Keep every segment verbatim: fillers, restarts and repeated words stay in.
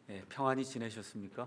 네, 평안히 지내셨습니까?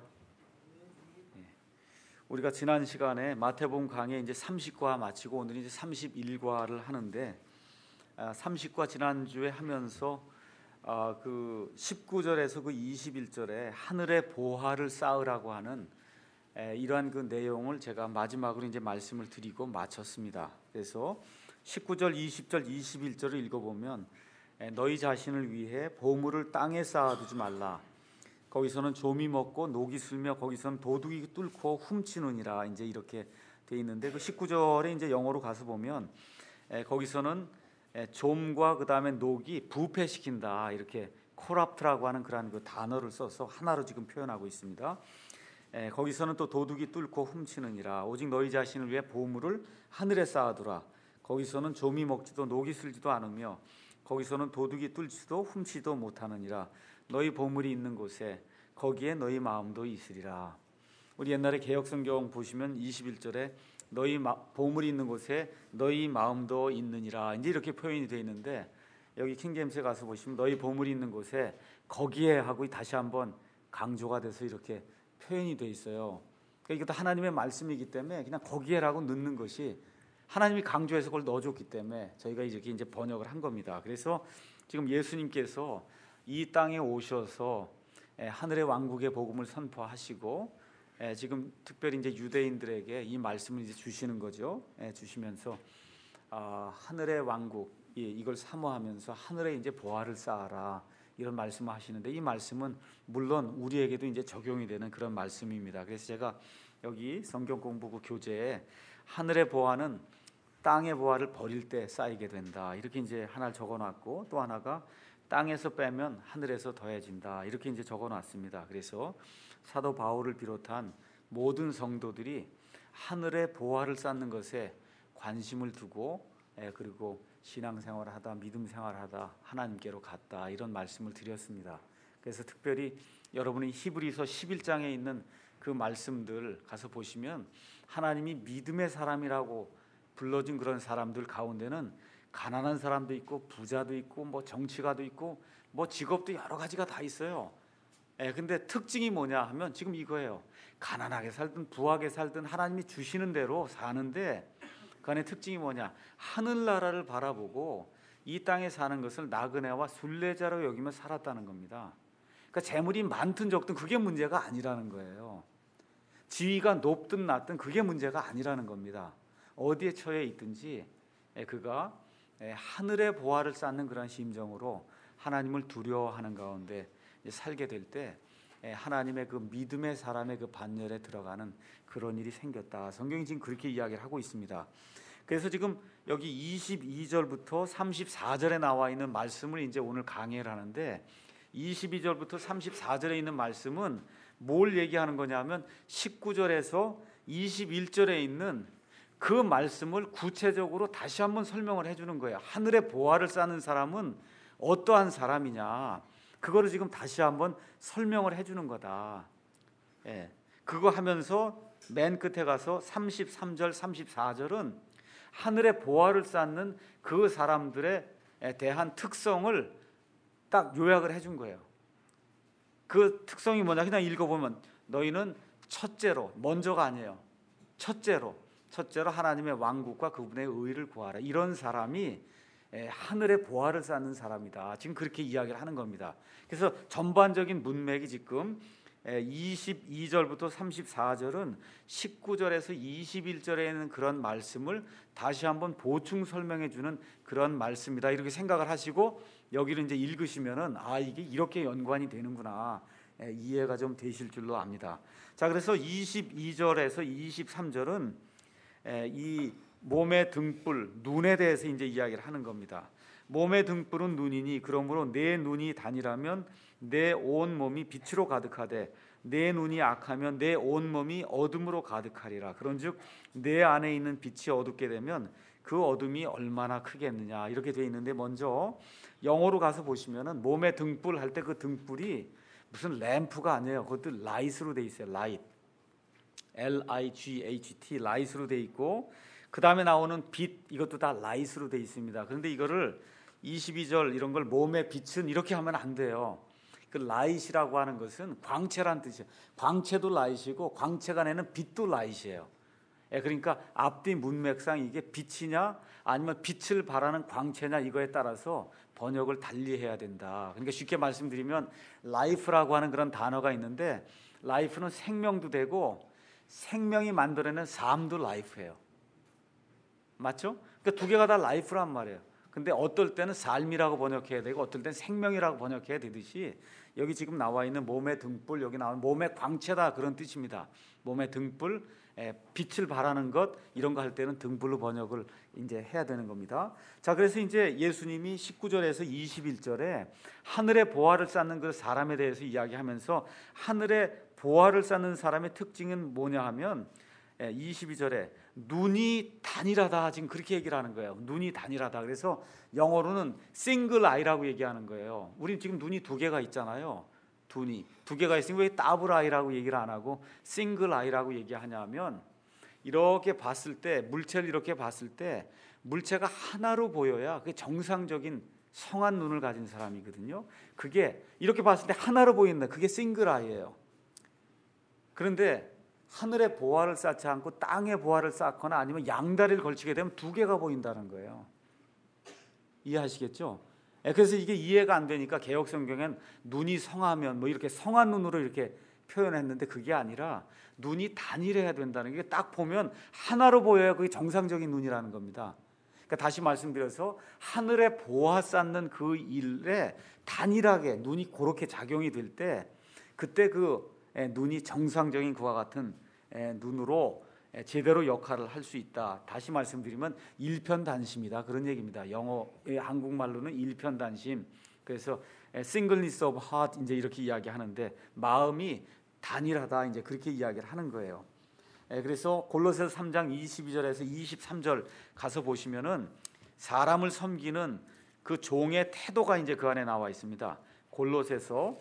네. 우리가 지난 시간에 마태복음 강의 이제 삼십 과 마치고 오늘 이제 삼십일 과를 하는데 아, 삼십 과 지난주에 하면서 아, 그 십구 절에서 그 이십일 절에 하늘의 보화를 쌓으라고 하는 에, 이러한 그 내용을 제가 마지막으로 이제 말씀을 드리고 마쳤습니다. 그래서 십구 절, 이십 절, 이십일 절을 읽어보면 에, 너희 자신을 위해 보물을 땅에 쌓아두지 말라. 거기서는 조미 먹고 녹이 슬며 거기서는 도둑이 뚫고 훔치느니라. 이제 이렇게 돼 있는데 그 십구 절에 이제 영어로 가서 보면 에, 거기서는 에, 좀과 그 다음에 녹이 부패시킨다. 이렇게 코랍트라고 하는 그런 그 단어를 써서 하나로 지금 표현하고 있습니다. 에, 거기서는 또 도둑이 뚫고 훔치느니라. 오직 너희 자신을 위해 보물을 하늘에 쌓아두라. 거기서는 조미 먹지도 녹이 슬지도 않으며 거기서는 도둑이 뚫지도 훔치도 못하느니라. 너희 보물이 있는 곳에 거기에 너희 마음도 있으리라. 우리 옛날에 개역성경 보시면 이십일 절에 너희 마, 보물이 있는 곳에 너희 마음도 있느니라. 이제 이렇게 표현이 되어 있는데 여기 킹제임스에 가서 보시면 너희 보물이 있는 곳에 거기에 하고 다시 한번 강조가 돼서 이렇게 표현이 되어 있어요. 그러니까 이것도 하나님의 말씀이기 때문에 그냥 거기에라고 넣는 것이 하나님이 강조해서 그걸 넣어줬기 때문에 저희가 이렇게 이제 번역을 한 겁니다. 그래서 지금 예수님께서 이 땅에 오셔서 하늘의 왕국의 복음을 선포하시고 지금 특별히 이제 유대인들에게 이 말씀을 이제 주시는 거죠. 주시면서 하늘의 왕국 이걸 사모하면서 하늘에 이제 보화를 쌓아라 이런 말씀을 하시는데 이 말씀은 물론 우리에게도 이제 적용이 되는 그런 말씀입니다. 그래서 제가 여기 성경 공부 그 교재에 하늘의 보화는 땅의 보화를 버릴 때 쌓이게 된다 이렇게 이제 하나를 적어놨고 또 하나가 땅에서 빼면 하늘에서 더해진다 이렇게 이제 적어놨습니다. 그래서 사도 바울을 비롯한 모든 성도들이 하늘의 보화를 쌓는 것에 관심을 두고 그리고 신앙생활을 하다 믿음 생활을 하다 하나님께로 갔다 이런 말씀을 드렸습니다. 그래서 특별히 여러분이 히브리서 십일 장에 있는 그 말씀들 가서 보시면 하나님이 믿음의 사람이라고 불러준 그런 사람들 가운데는 가난한 사람도 있고 부자도 있고 뭐 정치가도 있고 뭐 직업도 여러 가지가 다 있어요. 예, 근데 특징이 뭐냐 하면 지금 이거예요. 가난하게 살든 부하게 살든 하나님이 주시는 대로 사는데 그 안에 특징이 뭐냐? 하늘나라를 바라보고 이 땅에 사는 것을 나그네와 순례자로 여기며 살았다는 겁니다. 그러니까 재물이 많든 적든 그게 문제가 아니라는 거예요. 지위가 높든 낮든 그게 문제가 아니라는 겁니다. 어디에 처해 있든지 그가 하늘의 보화를 쌓는 그런 심정으로 하나님을 두려워하는 가운데 살게 될 때 하나님의 그 믿음의 사람의 그 반열에 들어가는 그런 일이 생겼다. 성경이 지금 그렇게 이야기를 하고 있습니다. 그래서 지금 여기 이십이 절부터 삼십사 절에 나와 있는 말씀을 이제 오늘 강의를 하는데 이십이 절부터 삼십사 절에 있는 말씀은 뭘 얘기하는 거냐면 십구 절에서 이십일 절에 있는 그 말씀을 구체적으로 다시 한번 설명을 해주는 거예요. 하늘의 보화를 쌓는 사람은 어떠한 사람이냐 그거를 지금 다시 한번 설명을 해주는 거다. 예, 그거 하면서 맨 끝에 가서 삼십삼 절 삼십사 절은 하늘의 보화를 쌓는 그 사람들에 대한 특성을 딱 요약을 해준 거예요. 그 특성이 뭐냐 그냥 읽어보면 너희는 첫째로 먼저가 아니에요. 첫째로 첫째로 하나님의 왕국과 그분의 의를 구하라. 이런 사람이 하늘의 보화를 쌓는 사람이다. 지금 그렇게 이야기를 하는 겁니다. 그래서 전반적인 문맥이 지금 이십이 절부터 삼십사 절은 십구 절에서 이십일 절에 있는 그런 말씀을 다시 한번 보충 설명해 주는 그런 말씀이다. 이렇게 생각을 하시고 여기를 이제 읽으시면은 아 이게 이렇게 연관이 되는구나. 이해가 좀 되실 줄로 압니다. 자, 그래서 이십이 절에서 이십삼 절은 이 몸의 등불, 눈에 대해서 이제 이야기를 하는 겁니다. 몸의 등불은 눈이니 그러므로 내 눈이 단이라면 내 온 몸이 빛으로 가득하되 내 눈이 악하면 내 온 몸이 어둠으로 가득하리라. 그런즉 내 안에 있는 빛이 어둡게 되면 그 어둠이 얼마나 크겠느냐 이렇게 되어 있는데 먼저 영어로 가서 보시면은 몸의 등불 할 때 그 등불이 무슨 램프가 아니에요. 그것도 라이트로 되어 있어요. 라이트. 엘 아이 지 에이치 티 라이트로 돼 있고 그 다음에 나오는 빛 이것도 다 라이트로 돼 있습니다. 그런데 이거를 이십이 절 이런 걸 몸의 빛은 이렇게 하면 안 돼요. 그 라이트라고 하는 것은 광채란 뜻이에요. 광채도 라이트이고 광채가 내는 빛도 라이트예요. 예, 그러니까 앞뒤 문맥상 이게 빛이냐 아니면 빛을 발하는 광채냐 이거에 따라서 번역을 달리해야 된다. 그러니까 쉽게 말씀드리면 life라고 하는 그런 단어가 있는데 life는 생명도 되고 생명이 만들어낸 삶도 life예요. 맞죠? 그러니까 두 개가 다 life란 말이에요. 근데 어떨 때는 삶이라고 번역해야 되고 어떨 때는 생명이라고 번역해야 되듯이 여기 지금 나와 있는 몸의 등불, 여기 나오는 몸의 광채다 그런 뜻입니다. 몸의 등불, 빛을 발하는 것 이런 거 할 때는 등불로 번역을 이제 해야 되는 겁니다. 자, 그래서 이제 예수님이 십구 절에서 이십일 절에 하늘의 보화를 쌓는 그 사람에 대해서 이야기하면서 하늘의 보화를 쌓는 사람의 특징은 뭐냐 하면 이십이 절에 눈이 단일하다 지금 그렇게 얘기를 하는 거예요. 눈이 단일하다. 그래서 영어로는 싱글 아이라고 얘기하는 거예요. 우리 지금 눈이 두 개가 있잖아요. 눈이 두 개가 있으면 왜 더블 아이라고 얘기를 안 하고 싱글 아이라고 얘기하냐면 이렇게 봤을 때 물체를 이렇게 봤을 때 물체가 하나로 보여야 그게 정상적인 성한 눈을 가진 사람이거든요. 그게 이렇게 봤을 때 하나로 보인다. 그게 싱글 아이예요. 그런데 하늘의 보화를 쌓지 않고 땅의 보화를 쌓거나 아니면 양다리를 걸치게 되면 두 개가 보인다는 거예요. 이해하시겠죠? 그래서 이게 이해가 안 되니까 개역 성경엔 눈이 성하면 뭐 이렇게 성한 눈으로 이렇게 표현했는데 그게 아니라 눈이 단일해야 된다는 게 딱 보면 하나로 보여야 그게 정상적인 눈이라는 겁니다. 그러니까 다시 말씀드려서 하늘의 보화 쌓는 그 일에 단일하게 눈이 그렇게 작용이 될 때 그때 그 눈이 정상적인 그와 같은 눈으로 제대로 역할을 할 수 있다. 다시 말씀드리면 일편단심이다 그런 얘기입니다. 영어, 한국말로는 일편단심. 그래서 singleness of heart 이제 이렇게 이야기하는데 마음이 단일하다 이제 그렇게 이야기를 하는 거예요. 그래서 골로새서 삼 장 이십이 절에서 이십삼 절 가서 보시면은 사람을 섬기는 그 종의 태도가 이제 그 안에 나와 있습니다. 골로새서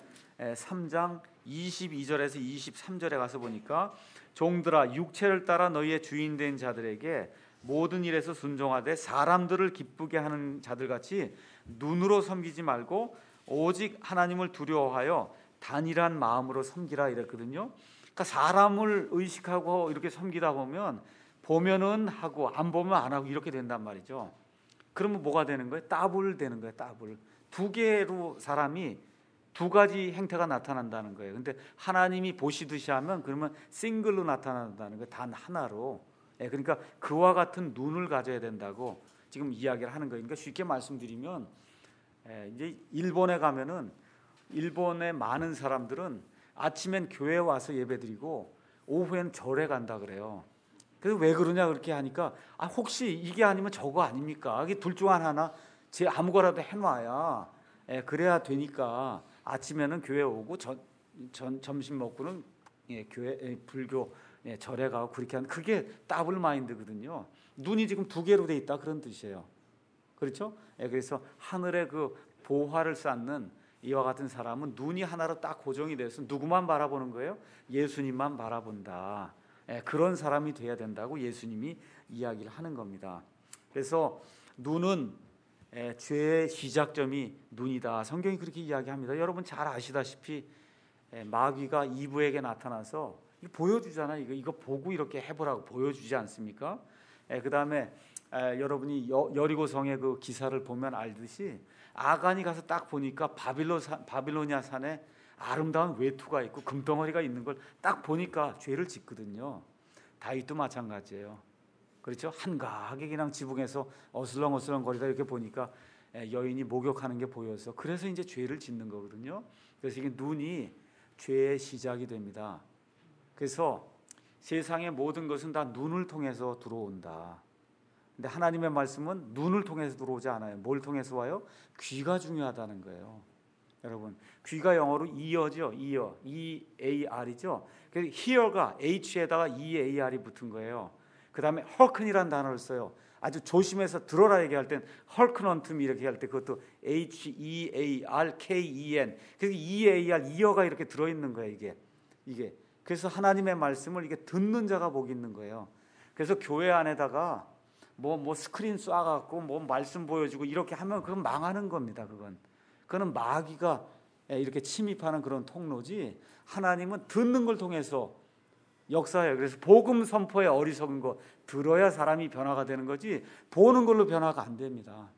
삼 장 이십이 절에서 이십삼 절에 가서 보니까 종들아 육체를 따라 너희의 주인 된 자들에게 모든 일에서 순종하되 사람들을 기쁘게 하는 자들같이 눈으로 섬기지 말고 오직 하나님을 두려워하여 단일한 마음으로 섬기라 이랬거든요. 그러니까 사람을 의식하고 이렇게 섬기다 보면 보면은 하고 안 보면 안 하고 이렇게 된단 말이죠. 그러면 뭐가 되는 거예요? 더블 되는 거예요. 더블. 두 개로 사람이 두 가지 행태가 나타난다는 거예요. 근데 하나님이 보시듯이 하면 그러면 싱글로 나타난다는 거예요. 단 하나로. 예, 그러니까 그와 같은 눈을 가져야 된다고 지금 이야기를 하는 거예요. 그러니까 쉽게 말씀드리면 예, 이제 일본에 가면은 일본의 많은 사람들은 아침엔 교회 와서 예배드리고 오후엔 절에 간다 그래요. 그래서 왜 그러냐 그렇게 하니까 아 혹시 이게 아니면 저거 아닙니까? 이게 둘 중 하나 제 아무거라도 해놔야 예, 그래야 되니까 아침에는 교회 오고 전, 전, 점심 먹고는 예, 교회 예, 불교 예, 절에 가고 그렇게 하는 그게 더블 마인드거든요. 눈이 지금 두 개로 돼 있다 그런 뜻이에요. 그렇죠? 예, 그래서 하늘의 그 보화를 쌓는 이와 같은 사람은 눈이 하나로 딱 고정이 돼서 누구만 바라보는 거예요? 예수님만 바라본다. 예, 그런 사람이 돼야 된다고 예수님이 이야기를 하는 겁니다. 그래서 눈은 예, 죄의 시작점이 눈이다. 성경이 그렇게 이야기합니다. 여러분 잘 아시다시피 예, 마귀가 이브에게 나타나서 이거 보여주잖아요. 이거 이거 보고 이렇게 해보라고 보여주지 않습니까? 예, 그 다음에 여러분이 여, 여리고 성의 그 기사를 보면 알듯이 아간이 가서 딱 보니까 바빌로 사, 바빌로니아 산에 아름다운 외투가 있고 금덩어리가 있는 걸 딱 보니까 죄를 짓거든요. 다윗도 마찬가지예요. 그렇죠? 한가하게 그냥 지붕에서 어슬렁어슬렁 거리다 이렇게 보니까 여인이 목욕하는 게 보여서 그래서 이제 죄를 짓는 거거든요. 그래서 이게 눈이 죄의 시작이 됩니다. 그래서 세상의 모든 것은 다 눈을 통해서 들어온다. 근데 하나님의 말씀은 눈을 통해서 들어오지 않아요. 뭘 통해서 와요? 귀가 중요하다는 거예요. 여러분 귀가 영어로 ear죠. ear, E A R이죠. 그래서 hear가 H에다가 E A R이 붙은 거예요. 그 다음에 hearken이라는 단어를 써요. 아주 조심해서 들어라 얘기할 땐 hearken unto me 이렇게 할 때 그것도 H E A R K E N 그래서 E A R, ear가 이렇게 들어있는 거예요. 이게 이게 그래서 하나님의 말씀을 이게 듣는 자가 복이 있는 거예요. 그래서 교회 안에다가 뭐, 뭐 스크린 쏴갖고 뭐 말씀 보여주고 이렇게 하면 그건 망하는 겁니다. 그건 그거는 마귀가 이렇게 침입하는 그런 통로지, 하나님은 듣는 걸 통해서 역사해요. 그래서 복음 선포에 어리석은 거 들어야 사람이 변화가 되는 거지, 보는 걸로 변화가 안 됩니다.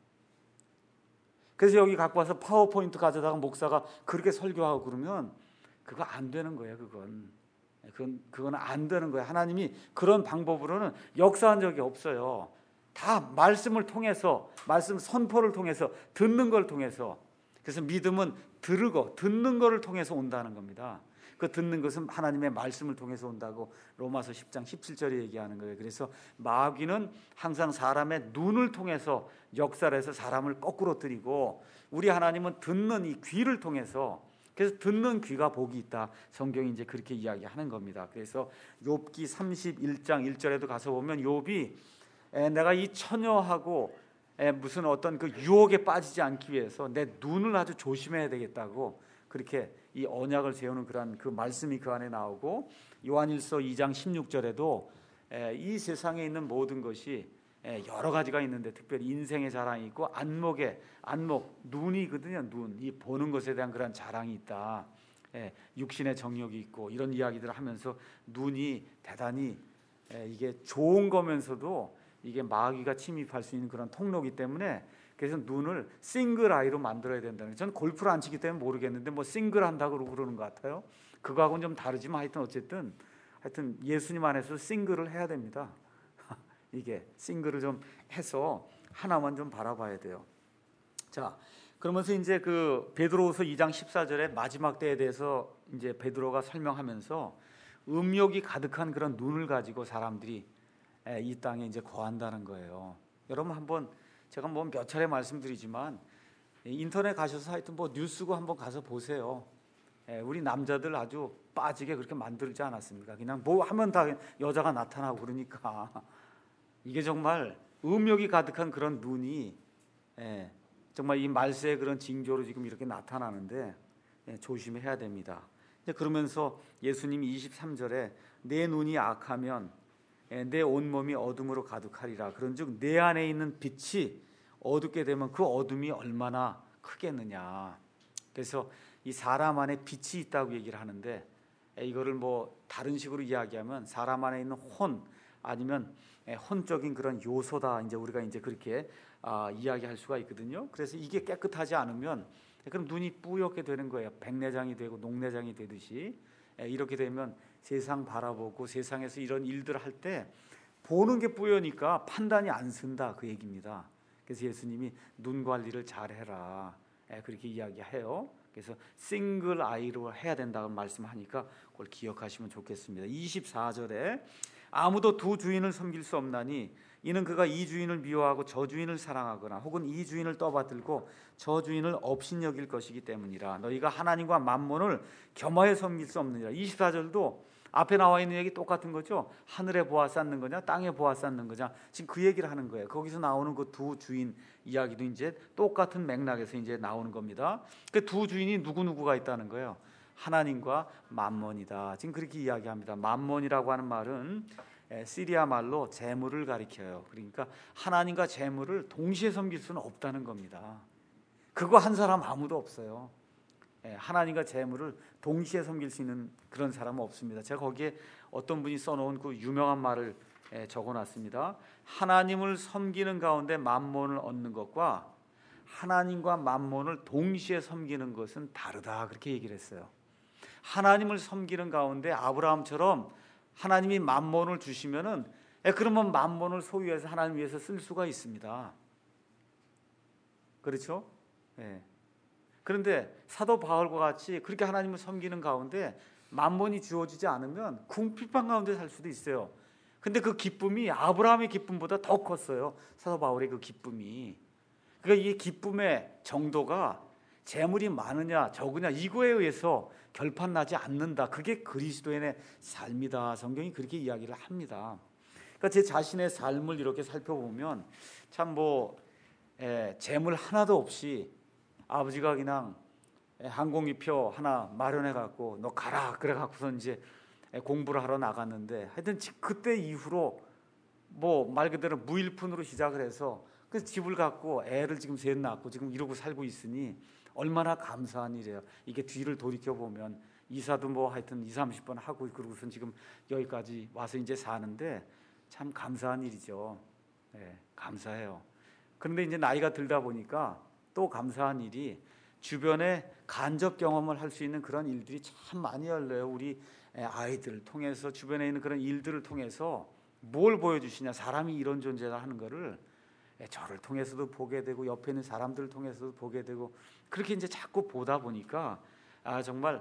그래서 여기 갖고 와서 파워포인트 가져다가 목사가 그렇게 설교하고 그러면 그거 안 되는 거예요. 그건 그건 그건 안 되는 거예요. 하나님이 그런 방법으로는 역사한 적이 없어요. 다 말씀을 통해서, 말씀 선포를 통해서, 듣는 걸 통해서. 그래서 믿음은 들고 듣는 것을 통해서 온다는 겁니다. 그 듣는 것은 하나님의 말씀을 통해서 온다고 로마서 십 장 십칠 절에 얘기하는 거예요. 그래서 마귀는 항상 사람의 눈을 통해서 역사를 해서 사람을 거꾸로 들이고, 우리 하나님은 듣는 이 귀를 통해서, 그래서 듣는 귀가 복이 있다. 성경이 이제 그렇게 이야기하는 겁니다. 그래서 욥기 삼십일 장 일 절에도 가서 보면 욥이 내가 이 처녀하고 무슨 어떤 그 유혹에 빠지지 않기 위해서 내 눈을 아주 조심해야 되겠다고 그렇게 이 언약을 세우는 그런 그 말씀이 그 안에 나오고, 요한일서 이 장 십육 절에도 이 세상에 있는 모든 것이 여러 가지가 있는데 특별히 인생의 자랑이 있고 안목의 안목 눈이거든요. 눈, 이 보는 것에 대한 그런 자랑이 있다. 육신의 정욕이 있고 이런 이야기들을 하면서 눈이 대단히 이게 좋은 거면서도 이게 마귀가 침입할 수 있는 그런 통로이기 때문에, 그래서 눈을 싱글 아이로 만들어야 된다는 거예요. 저는 골프를 안 치기 때문에 모르겠는데 뭐 싱글 한다고 그러는 것 같아요. 그거하고는 좀 다르지만 하여튼 어쨌든 하여튼 예수님 안에서 싱글을 해야 됩니다. 이게 싱글을 좀 해서 하나만 좀 바라봐야 돼요. 자, 그러면서 이제 그 베드로후서 이 장 십사 절에 마지막 때에 대해서 이제 베드로가 설명하면서 음욕이 가득한 그런 눈을 가지고 사람들이 이 땅에 이제 거한다는 거예요. 여러분 한번 제가 뭐 몇 차례 말씀드리지만 인터넷 가셔서 하여튼 뭐 뉴스고 한번 가서 보세요. 우리 남자들 아주 빠지게 그렇게 만들지 않았습니까? 그냥 뭐 하면 다 여자가 나타나고 그러니까 이게 정말 음욕이 가득한 그런 눈이 정말 이 말세의 그런 징조로 지금 이렇게 나타나는데 조심해야 됩니다. 그러면서 예수님이 이십삼 절에 내 눈이 악하면 내 온몸이 어둠으로 가득하리라. 그런즉 내 안에 있는 빛이 어둡게 되면 그 어둠이 얼마나 크겠느냐. 그래서 이 사람 안에 빛이 있다고 얘기를 하는데, 이거를 뭐 다른 식으로 이야기하면 사람 안에 있는 혼 아니면 혼적인 그런 요소다. 이제 우리가 이제 그렇게 아, 이야기할 수가 있거든요. 그래서 이게 깨끗하지 않으면 그럼 눈이 뿌옇게 되는 거예요. 백내장이 되고 녹내장이 되듯이. 이렇게 되면 세상 바라보고 세상에서 이런 일들을 할 때 보는 게 뿌여니까 판단이 안 쓴다, 그 얘기입니다. 그래서 예수님이 눈 관리를 잘해라 그렇게 이야기해요. 그래서 싱글 아이로 해야 된다고 말씀하니까 그걸 기억하시면 좋겠습니다. 이십사 절에 아무도 두 주인을 섬길 수 없나니 이는 그가 이 주인을 미워하고 저 주인을 사랑하거나 혹은 이 주인을 떠받들고 저 주인을 업신여길 것이기 때문이라. 너희가 하나님과 만몬을 겸하여 섬길 수 없느니라. 이십사 절도 앞에 나와 있는 얘기 똑같은 거죠. 하늘에 보아 쌓는 거냐 땅에 보아 쌓는 거냐, 지금 그 얘기를 하는 거예요. 거기서 나오는 그 두 주인 이야기도 이제 똑같은 맥락에서 이제 나오는 겁니다. 그 두 주인이 누구누구가 있다는 거예요. 하나님과 만몬이다. 지금 그렇게 이야기합니다. 만몬이라고 하는 말은 시리아 말로 재물을 가리켜요. 그러니까 하나님과 재물을 동시에 섬길 수는 없다는 겁니다. 그거 한 사람 아무도 없어요. 하나님과 재물을 동시에 섬길 수 있는 그런 사람은 없습니다. 제가 거기에 어떤 분이 써놓은 그 유명한 말을 적어놨습니다. 하나님을 섬기는 가운데 만몬을 얻는 것과 하나님과 만몬을 동시에 섬기는 것은 다르다, 그렇게 얘기를 했어요. 하나님을 섬기는 가운데 아브라함처럼 하나님이 만몬을 주시면은 그러면 만몬을 소유해서 하나님 위해서 쓸 수가 있습니다. 그렇죠? 예. 그런데 사도 바울과 같이 그렇게 하나님을 섬기는 가운데 만몬이 주어지지 않으면 궁핍한 가운데 살 수도 있어요. 근데 그 기쁨이 아브라함의 기쁨보다 더 컸어요. 사도 바울의 그 기쁨이. 그러니까 이 기쁨의 정도가 재물이 많으냐 적으냐 이거에 의해서 결판나지 않는다. 그게 그리스도인의 삶이다. 성경이 그렇게 이야기를 합니다. 그러니까 제 자신의 삶을 이렇게 살펴보면 참 뭐 재물 하나도 없이 아버지가 그냥 항공기표 하나 마련해 갖고 너 가라 그래 갖고서 이제 공부를 하러 나갔는데, 하여튼 그때 이후로 뭐 말 그대로 무일푼으로 시작을 해서 그 집을 갖고 애를 지금 셋 낳고 지금 이러고 살고 있으니 얼마나 감사한 일이에요. 이게 뒤를 돌이켜 보면 이사도 뭐 하여튼 이삼십 번 하고 그러고선 지금 여기까지 와서 이제 사는데 참 감사한 일이죠. 네, 감사해요. 그런데 이제 나이가 들다 보니까 또 감사한 일이 주변에 간접 경험을 할 수 있는 그런 일들이 참 많이 열려요. 우리 아이들을 통해서 주변에 있는 그런 일들을 통해서 뭘 보여주시냐, 사람이 이런 존재다 하는 거를 저를 통해서도 보게 되고 옆에 있는 사람들을 통해서도 보게 되고 그렇게 이제 자꾸 보다 보니까 아 정말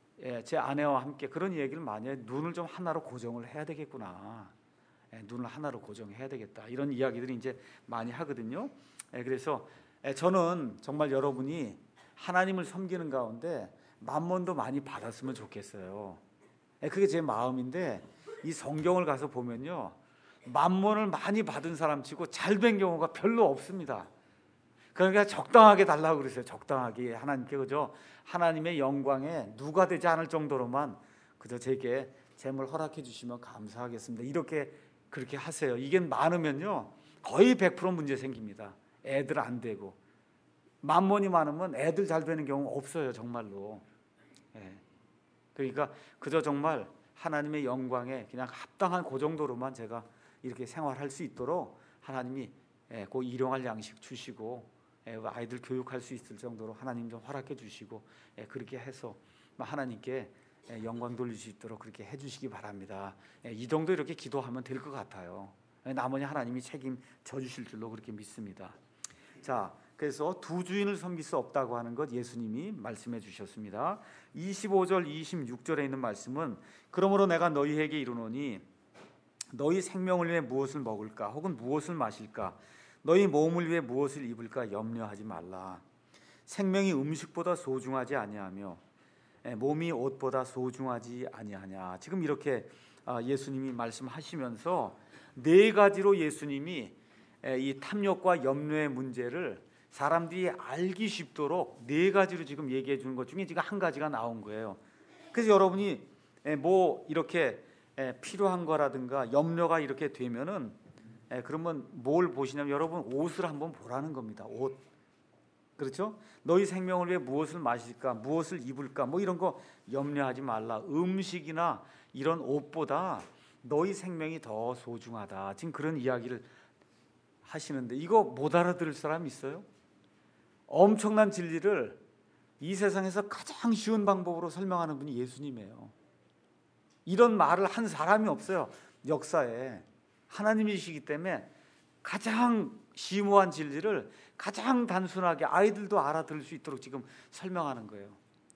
제 아내와 함께 그런 얘기를 많이 해요. 눈을 좀 하나로 고정을 해야 되겠구나. 눈을 하나로 고정해야 되겠다. 이런 이야기들이 이제 많이 하거든요. 그래서 저는 정말 여러분이 하나님을 섬기는 가운데 만몬도 많이 받았으면 좋겠어요. 그게 제 마음인데 이 성경을 가서 보면요, 만몬을 많이 받은 사람치고 잘 된 경우가 별로 없습니다. 그러니까 적당하게 달라고 그랬어요. 적당하게 하나님께 그저 하나님의 영광에 누가 되지 않을 정도로만 그저 제게 재물 허락해 주시면 감사하겠습니다. 이렇게 그렇게 하세요. 이게 많으면요 거의 백 퍼센트 문제 생깁니다. 애들 안 되고 만몬이 많으면 애들 잘 되는 경우 없어요. 정말로. 예. 그러니까 그저 정말 하나님의 영광에 그냥 합당한 그 정도로만 제가 이렇게 생활할 수 있도록 하나님이 그 일용할 양식 주시고 아이들 교육할 수 있을 정도로 하나님 좀 허락해 주시고 그렇게 해서 하나님께 영광 돌릴 수 있도록 그렇게 해주시기 바랍니다. 이 정도 이렇게 기도하면 될 것 같아요. 나머지 하나님이 책임져 주실 줄로 그렇게 믿습니다. 자, 그래서 두 주인을 섬길 수 없다고 하는 것 예수님이 말씀해 주셨습니다. 이십오 절 이십육 절에 있는 말씀은 그러므로 내가 너희에게 이르노니 너희 생명을 위해 무엇을 먹을까 혹은 무엇을 마실까 너희 몸을 위해 무엇을 입을까 염려하지 말라. 생명이 음식보다 소중하지 아니하며 몸이 옷보다 소중하지 아니하냐. 지금 이렇게 예수님이 말씀하시면서 네 가지로 예수님이 이 탐욕과 염려의 문제를 사람들이 알기 쉽도록 네 가지로 지금 얘기해 주는 것 중에 지금 한 가지가 나온 거예요. 그래서 여러분이 뭐 이렇게 필요한 거라든가 염려가 이렇게 되면은 그러면 뭘 보시냐면 여러분 옷을 한번 보라는 겁니다. 옷. 그렇죠? 너희 생명을 위해 무엇을 마실까, 무엇을 입을까, 뭐 이런 거 염려하지 말라. 음식이나 이런 옷보다 너희 생명이 더 소중하다. 지금 그런 이야기를 하시는데 이거 못 알아들을 사람 있어요? 엄청난 진리를 이 세상에서 가장 쉬운 방법으로 설명하는 분이 예수님이에요. 이런 말을 한 사람이 없어요. 역사에. 하나님이시기 때문에 가장 심오한 진리를 가장 단순하게 아이들도 알아들을 수 있도록 지금 설명하는 거예요.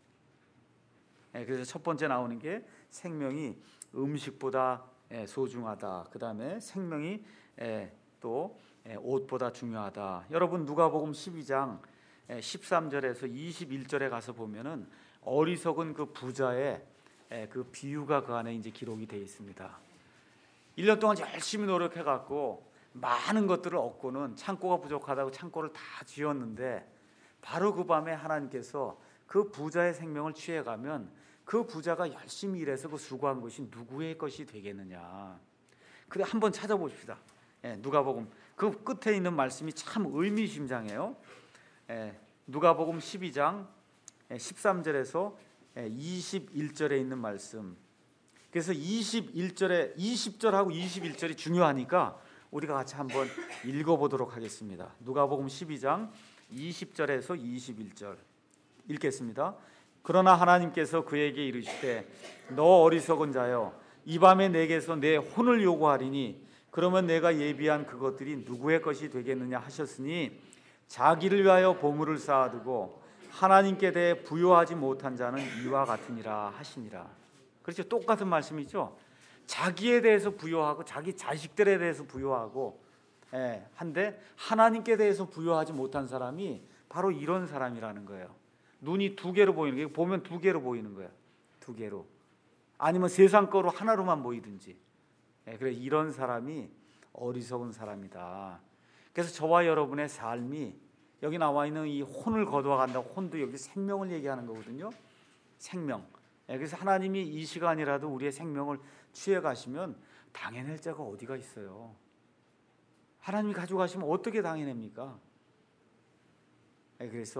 그래서 첫 번째 나오는 게 생명이 음식보다 소중하다. 그 다음에 생명이 또 옷보다 중요하다. 여러분 누가복음 십이 장 십삼 절에서 이십일 절에 가서 보면은 어리석은 그 부자의 그 비유가 그 안에 이제 기록이 되어 있습니다. 일 년 동안 열심히 노력해 갖고 많은 것들을 얻고는 창고가 부족하다고 창고를 다 지었는데 바로 그 밤에 하나님께서 그 부자의 생명을 취해가면 그 부자가 열심히 일해서 그 수고한 것이 누구의 것이 되겠느냐. 그래 한번 찾아보십시다. 예, 누가복음 그 끝에 있는 말씀이 참 의미심장해요. 예, 누가복음 십이 장 십삼 절에서 이십일 절에 있는 말씀. 그래서 이십일 절에 이십 절하고 이십일 절이 중요하니까 우리가 같이 한번 읽어보도록 하겠습니다. 누가복음 십이 장 이십 절에서 이십일 절 읽겠습니다. 그러나 하나님께서 그에게 이르시되 너 어리석은 자여 이 밤에 내게서 내 혼을 요구하리니 그러면 내가 예비한 그것들이 누구의 것이 되겠느냐 하셨으니 자기를 위하여 보물을 쌓아두고 하나님께 대해 부요하지 못한 자는 이와 같으니라 하시니라. 그렇죠? 똑같은 말씀이죠. 자기에 대해서 부요하고 자기 자식들에 대해서 부요하고 예, 한데 하나님께 대해서 부요하지 못한 사람이 바로 이런 사람이라는 거예요. 눈이 두 개로 보이는 게 보면 두 개로 보이는 거예요. 두 개로. 아니면 세상 거로 하나로만 보이든지. 예, 그래 이런 사람이 어리석은 사람이다. 그래서 저와 여러분의 삶이 여기 나와 있는 이 혼을 거두어 간다고 혼도 여기 생명을 얘기하는 거거든요. 생명. 예, 그래서 하나님이 이 시간이라도 우리의 생명을 취해 가시면 당해낼 자가 어디가 있어요. 하나님이 가져가시면 어떻게 당해냅니까? 예, 그래서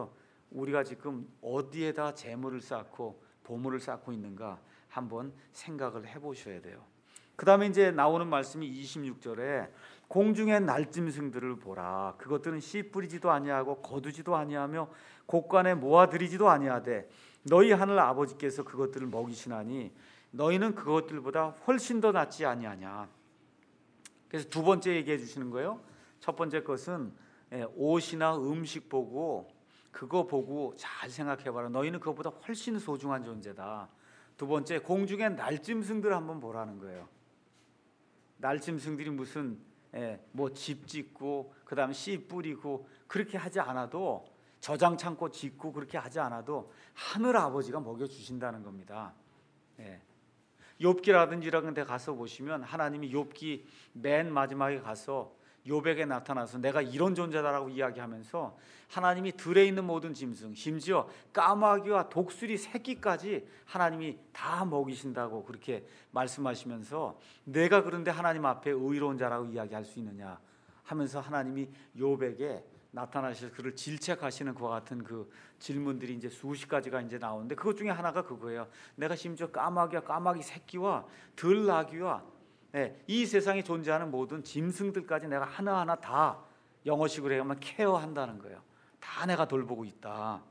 우리가 지금 어디에다 재물을 쌓고 보물을 쌓고 있는가 한번 생각을 해보셔야 돼요. 그 다음에 이제 나오는 말씀이 이십육 절에 공중의 날짐승들을 보라. 그것들은 씨 뿌리지도 아니하고 거두지도 아니하며 곡간에 모아들이지도 아니하되 너희 하늘 아버지께서 그것들을 먹이시나니 너희는 그것들보다 훨씬 더 낫지 아니하냐. 그래서 두 번째 얘기해 주시는 거예요. 첫 번째 것은 옷이나 음식 보고 그거 보고 잘 생각해봐라. 너희는 그것보다 훨씬 소중한 존재다. 두 번째, 공중의 날짐승들 한번 보라는 거예요. 날짐승들이 무슨 뭐 집 짓고 그 다음 씨 뿌리고 그렇게 하지 않아도, 저장 창고 짓고 그렇게 하지 않아도 하늘 아버지가 먹여주신다는 겁니다. 예. 욥기라든지 이런 데 가서 보시면 하나님이 욥기 맨 마지막에 가서 욥에게 나타나서 내가 이런 존재다라고 이야기하면서 하나님이 들에 있는 모든 짐승, 심지어 까마귀와 독수리 새끼까지 하나님이 다 먹이신다고 그렇게 말씀하시면서 내가 그런데 하나님 앞에 의로운 자라고 이야기할 수 있느냐 하면서 하나님이 욥에게 나타나셔서 그를 질책하시는 그와 같은 그 질문들이 이제 수십 가지가 이제 나오는데 그것 중에 하나가 그거예요. 내가 심지어 까마귀와 까마귀 새끼와 들나귀와 네, 이 세상에 존재하는 모든 짐승들까지 내가 하나하나 다 영어식으로 하면 케어한다는 거예요. 다 내가 돌보고 있다.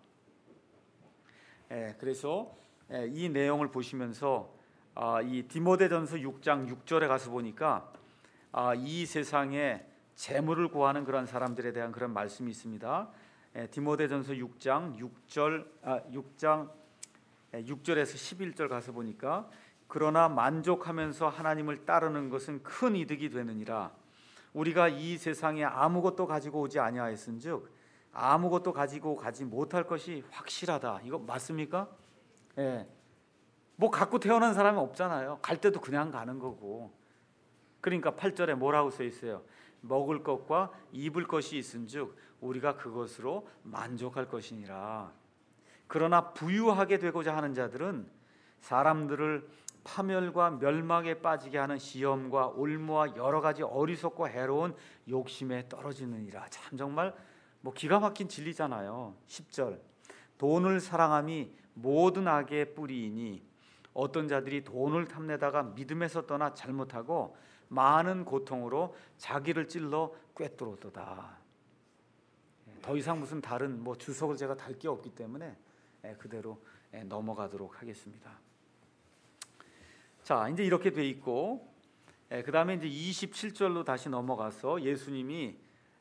네, 그래서 네, 이 내용을 보시면서 아, 이 디모데전서 육 장 육 절에 가서 보니까 아, 이 세상에 재물을 구하는 그런 사람들에 대한 그런 말씀이 있습니다. 예, 디모데전서 육 장 육 절 아, 육 장 육 절에서 십일 절 가서 보니까 그러나 만족하면서 하나님을 따르는 것은 큰 이득이 되느니라. 우리가 이 세상에 아무것도 가지고 오지 아니하였은즉 아무것도 가지고 가지 못할 것이 확실하다. 이거 맞습니까? 예. 뭐 갖고 태어난 사람이 없잖아요. 갈 때도 그냥 가는 거고. 그러니까 팔 절에 뭐라고 써 있어요? 먹을 것과 입을 것이 있은즉 우리가 그것으로 만족할 것이니라. 그러나 부유하게 되고자 하는 자들은 사람들을 파멸과 멸망에 빠지게 하는 시험과 올무와 여러 가지 어리석고 해로운 욕심에 떨어지느니라. 참 정말 뭐 기가 막힌 진리잖아요. 십 절 돈을 사랑함이 모든 악의 뿌리이니 어떤 자들이 돈을 탐내다가 믿음에서 떠나 잘못하고 많은 고통으로 자기를 찔러 꿰뚫었도다. 더 이상 무슨 다른 뭐 주석을 제가 달 게 없기 때문에 그대로 넘어가도록 하겠습니다. 자, 이제 이렇게 돼 있고 그 다음에 이제 이십칠 절로 다시 넘어가서 예수님이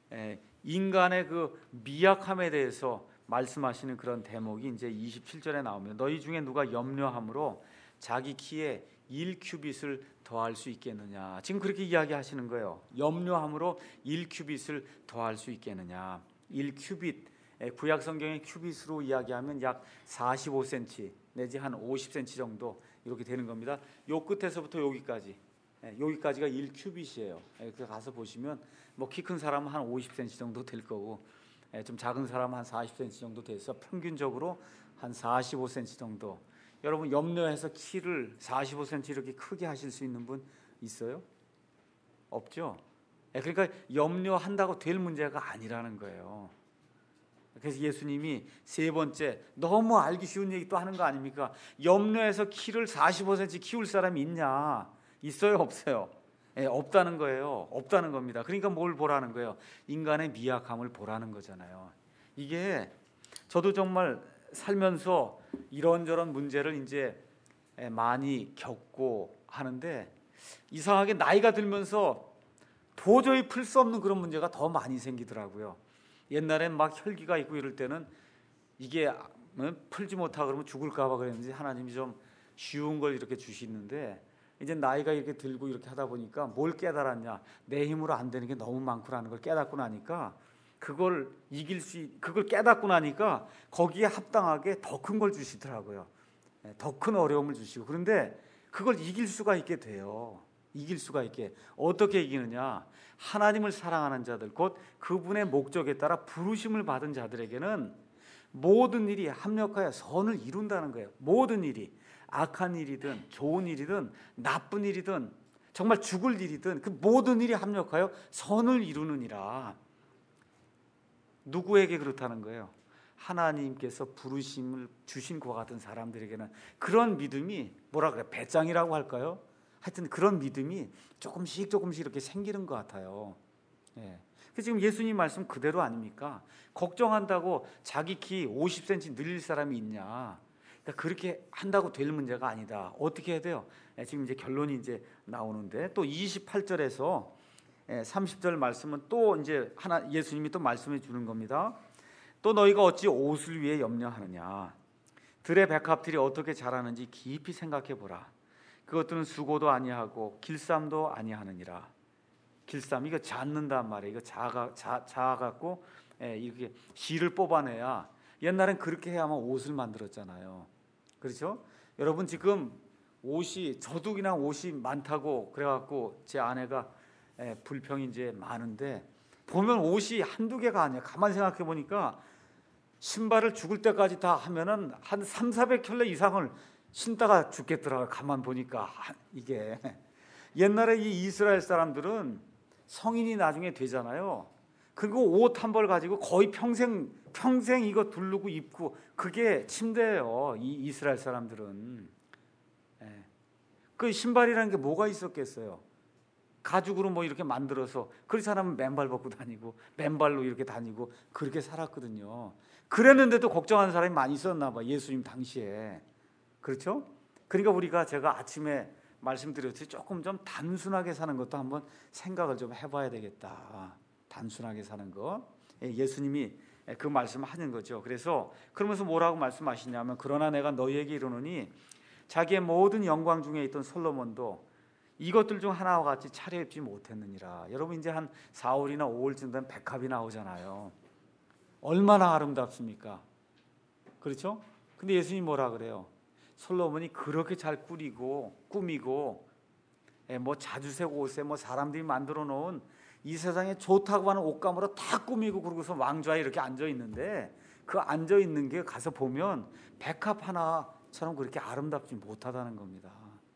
인간의 그 미약함에 대해서 말씀하시는 그런 대목이 이제 이십칠 절에 나오면 너희 중에 누가 염려함으로 자기 키에 일 큐빗을 더할 수 있겠느냐. 지금 그렇게 이야기하시는 거예요. 염려함으로 일 큐빗을 더할 수 있겠느냐. 일 큐빗, 구약 성경의 큐빗으로 이야기하면 약 사십오 센티미터 내지 한 오십 센티미터 정도 이렇게 되는 겁니다. 요 끝에서부터 여기까지, 여기까지가 일 큐빗이에요. 그래서 가서 보시면 뭐 키 큰 사람은 한 오십 센티미터 정도 될 거고, 좀 작은 사람은 한 사십 센티미터 정도 돼서 평균적으로 한 사십오 센티미터 정도. 여러분 염려해서 키를 사십오 센티미터 이렇게 크게 하실 수 있는 분 있어요? 없죠? 그러니까 염려한다고 될 문제가 아니라는 거예요. 그래서 예수님이 세 번째, 너무 알기 쉬운 얘기 또 하는 거 아닙니까? 염려해서 키를 사십오 센티미터 키울 사람이 있냐? 있어요? 없어요? 예, 없다는 거예요. 없다는 겁니다. 그러니까 뭘 보라는 거예요? 인간의 미약함을 보라는 거잖아요. 이게 저도 정말 살면서 이런저런 문제를 이제 많이 겪고 하는데 이상하게 나이가 들면서 도저히 풀 수 없는 그런 문제가 더 많이 생기더라고요. 옛날엔 막 혈기가 있고 이럴 때는 이게 풀지 못하고 그러면 죽을까 봐 그랬는지 하나님이 좀 쉬운 걸 이렇게 주시는데 이제 나이가 이렇게 들고 이렇게 하다 보니까 뭘 깨달았냐? 내 힘으로 안 되는 게 너무 많구나는 걸 깨닫고 나니까 그걸 이길 수, 그걸 깨닫고 나니까 거기에 합당하게 더 큰 걸 주시더라고요. 더 큰 어려움을 주시고. 그런데 그걸 이길 수가 있게 돼요. 이길 수가 있게. 어떻게 이기느냐? 하나님을 사랑하는 자들, 곧 그분의 목적에 따라 부르심을 받은 자들에게는 모든 일이 합력하여 선을 이룬다는 거예요. 모든 일이. 악한 일이든 좋은 일이든 나쁜 일이든 정말 죽을 일이든 그 모든 일이 합력하여 선을 이루느니라. 누구에게 그렇다는 거예요? 하나님께서 부르심을 주신 것 같은 사람들에게는 그런 믿음이 뭐라 그래, 배짱이라고 할까요? 하여튼 그런 믿음이 조금씩 조금씩 이렇게 생기는 것 같아요. 예. 지금 예수님 말씀 그대로 아닙니까? 걱정한다고 자기 키 오십 센티미터 늘릴 사람이 있냐? 그러니까 그렇게 한다고 될 문제가 아니다. 어떻게 해야 돼요? 예, 지금 이제 결론이 이제 나오는데 또 이십팔 절에서 삼십 절 말씀은 또 이제 하나 예수님이 또 말씀해 주는 겁니다. 또 너희가 어찌 옷을 위해 염려하느냐? 들의 백합들이 어떻게 자라는지 깊이 생각해 보라. 그것들은 수고도 아니하고 길쌈도 아니하느니라. 길쌈 이거 잣는단 말이에요. 이거 자가 자 자갖고 예, 이렇게 실을 뽑아내야 옛날엔 그렇게 해야만 옷을 만들었잖아요. 그렇죠? 여러분 지금 옷이 저도 그냥 옷이 많다고 그래갖고 제 아내가 예, 불평이 이제 많은데 보면 옷이 한두 개가 아니야. 가만 생각해 보니까 신발을 죽을 때까지 다 하면은 한 삼사백 켤레 이상을 신다가 죽겠더라고요. 가만 보니까 이게 옛날에 이 이스라엘 사람들은 성인이 나중에 되잖아요. 그리고 옷 한 벌 가지고 거의 평생 평생 이거 두르고 입고 그게 침대예요. 이 이스라엘 사람들은. 예. 그 신발이라는 게 뭐가 있었겠어요? 가죽으로 뭐 이렇게 만들어서 그 사람은 맨발 벗고 다니고 맨발로 이렇게 다니고 그렇게 살았거든요. 그랬는데도 걱정하는 사람이 많이 있었나 봐. 예수님 당시에. 그렇죠? 그러니까 우리가 제가 아침에 말씀드렸듯이 조금 좀 단순하게 사는 것도 한번 생각을 좀 해봐야 되겠다. 단순하게 사는 거. 예수님이 그 말씀을 하는 거죠. 그래서 그러면서 뭐라고 말씀하시냐면 그러나 내가 너희에게 이르노니 자기의 모든 영광 중에 있던 솔로몬도 이것들 중 하나와 같이 차려입지 못했느니라. 여러분 이제 한 사월이나 오월쯤 되면 백합이 나오잖아요. 얼마나 아름답습니까? 그렇죠? 근데 예수님이 뭐라 그래요? 솔로몬이 그렇게 잘 꾸리고 꾸미고 뭐 자주색 옷에 뭐 사람들이 만들어 놓은 이 세상에 좋다고 하는 옷감으로 다 꾸미고 그러고서 왕좌에 이렇게 앉아 있는데 그 앉아 있는 게 가서 보면 백합 하나처럼 그렇게 아름답지 못하다는 겁니다.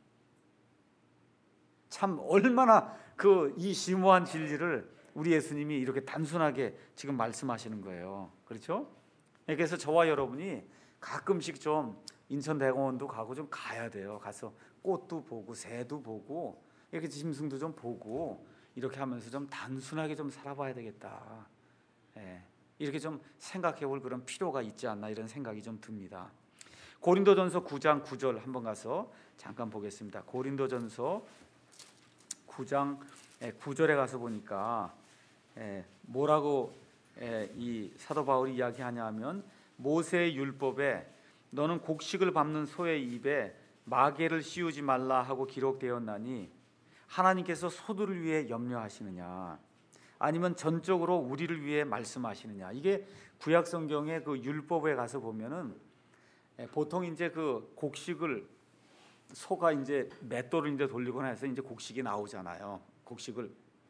참 얼마나 그 이 심오한 진리를 우리 예수님이 이렇게 단순하게 지금 말씀하시는 거예요. 그렇죠? 그래서 저와 여러분이 가끔씩 좀 인천대공원도 가고 좀 가야 돼요. 가서 꽃도 보고 새도 보고 이렇게 짐승도 좀 보고 이렇게 하면서 좀 단순하게 좀 살아봐야 되겠다. 예, 이렇게 좀 생각해 볼 그런 필요가 있지 않나 이런 생각이 좀 듭니다. 고린도전서 구 장 구 절 한번 가서 잠깐 보겠습니다. 고린도전서 구 장 구 절에 가서 보니까 뭐라고 이 사도 바울이 이야기하냐면 모세의 율법에 너는 곡식을 밟는 소의 입에 마개를 씌우지 말라 하고 기록되었나니 하나님께서 소들을 위해 염려하시느냐 아니면 전적으로 우리를 위해 말씀하시느냐. 이게 구약 성경의 그 율법에 가서 보면은 보통 이제 그 곡식을 소가 이제 맷돌을 이제 돌리거나 해서 이제 곡식이 나오잖아요. 곡식을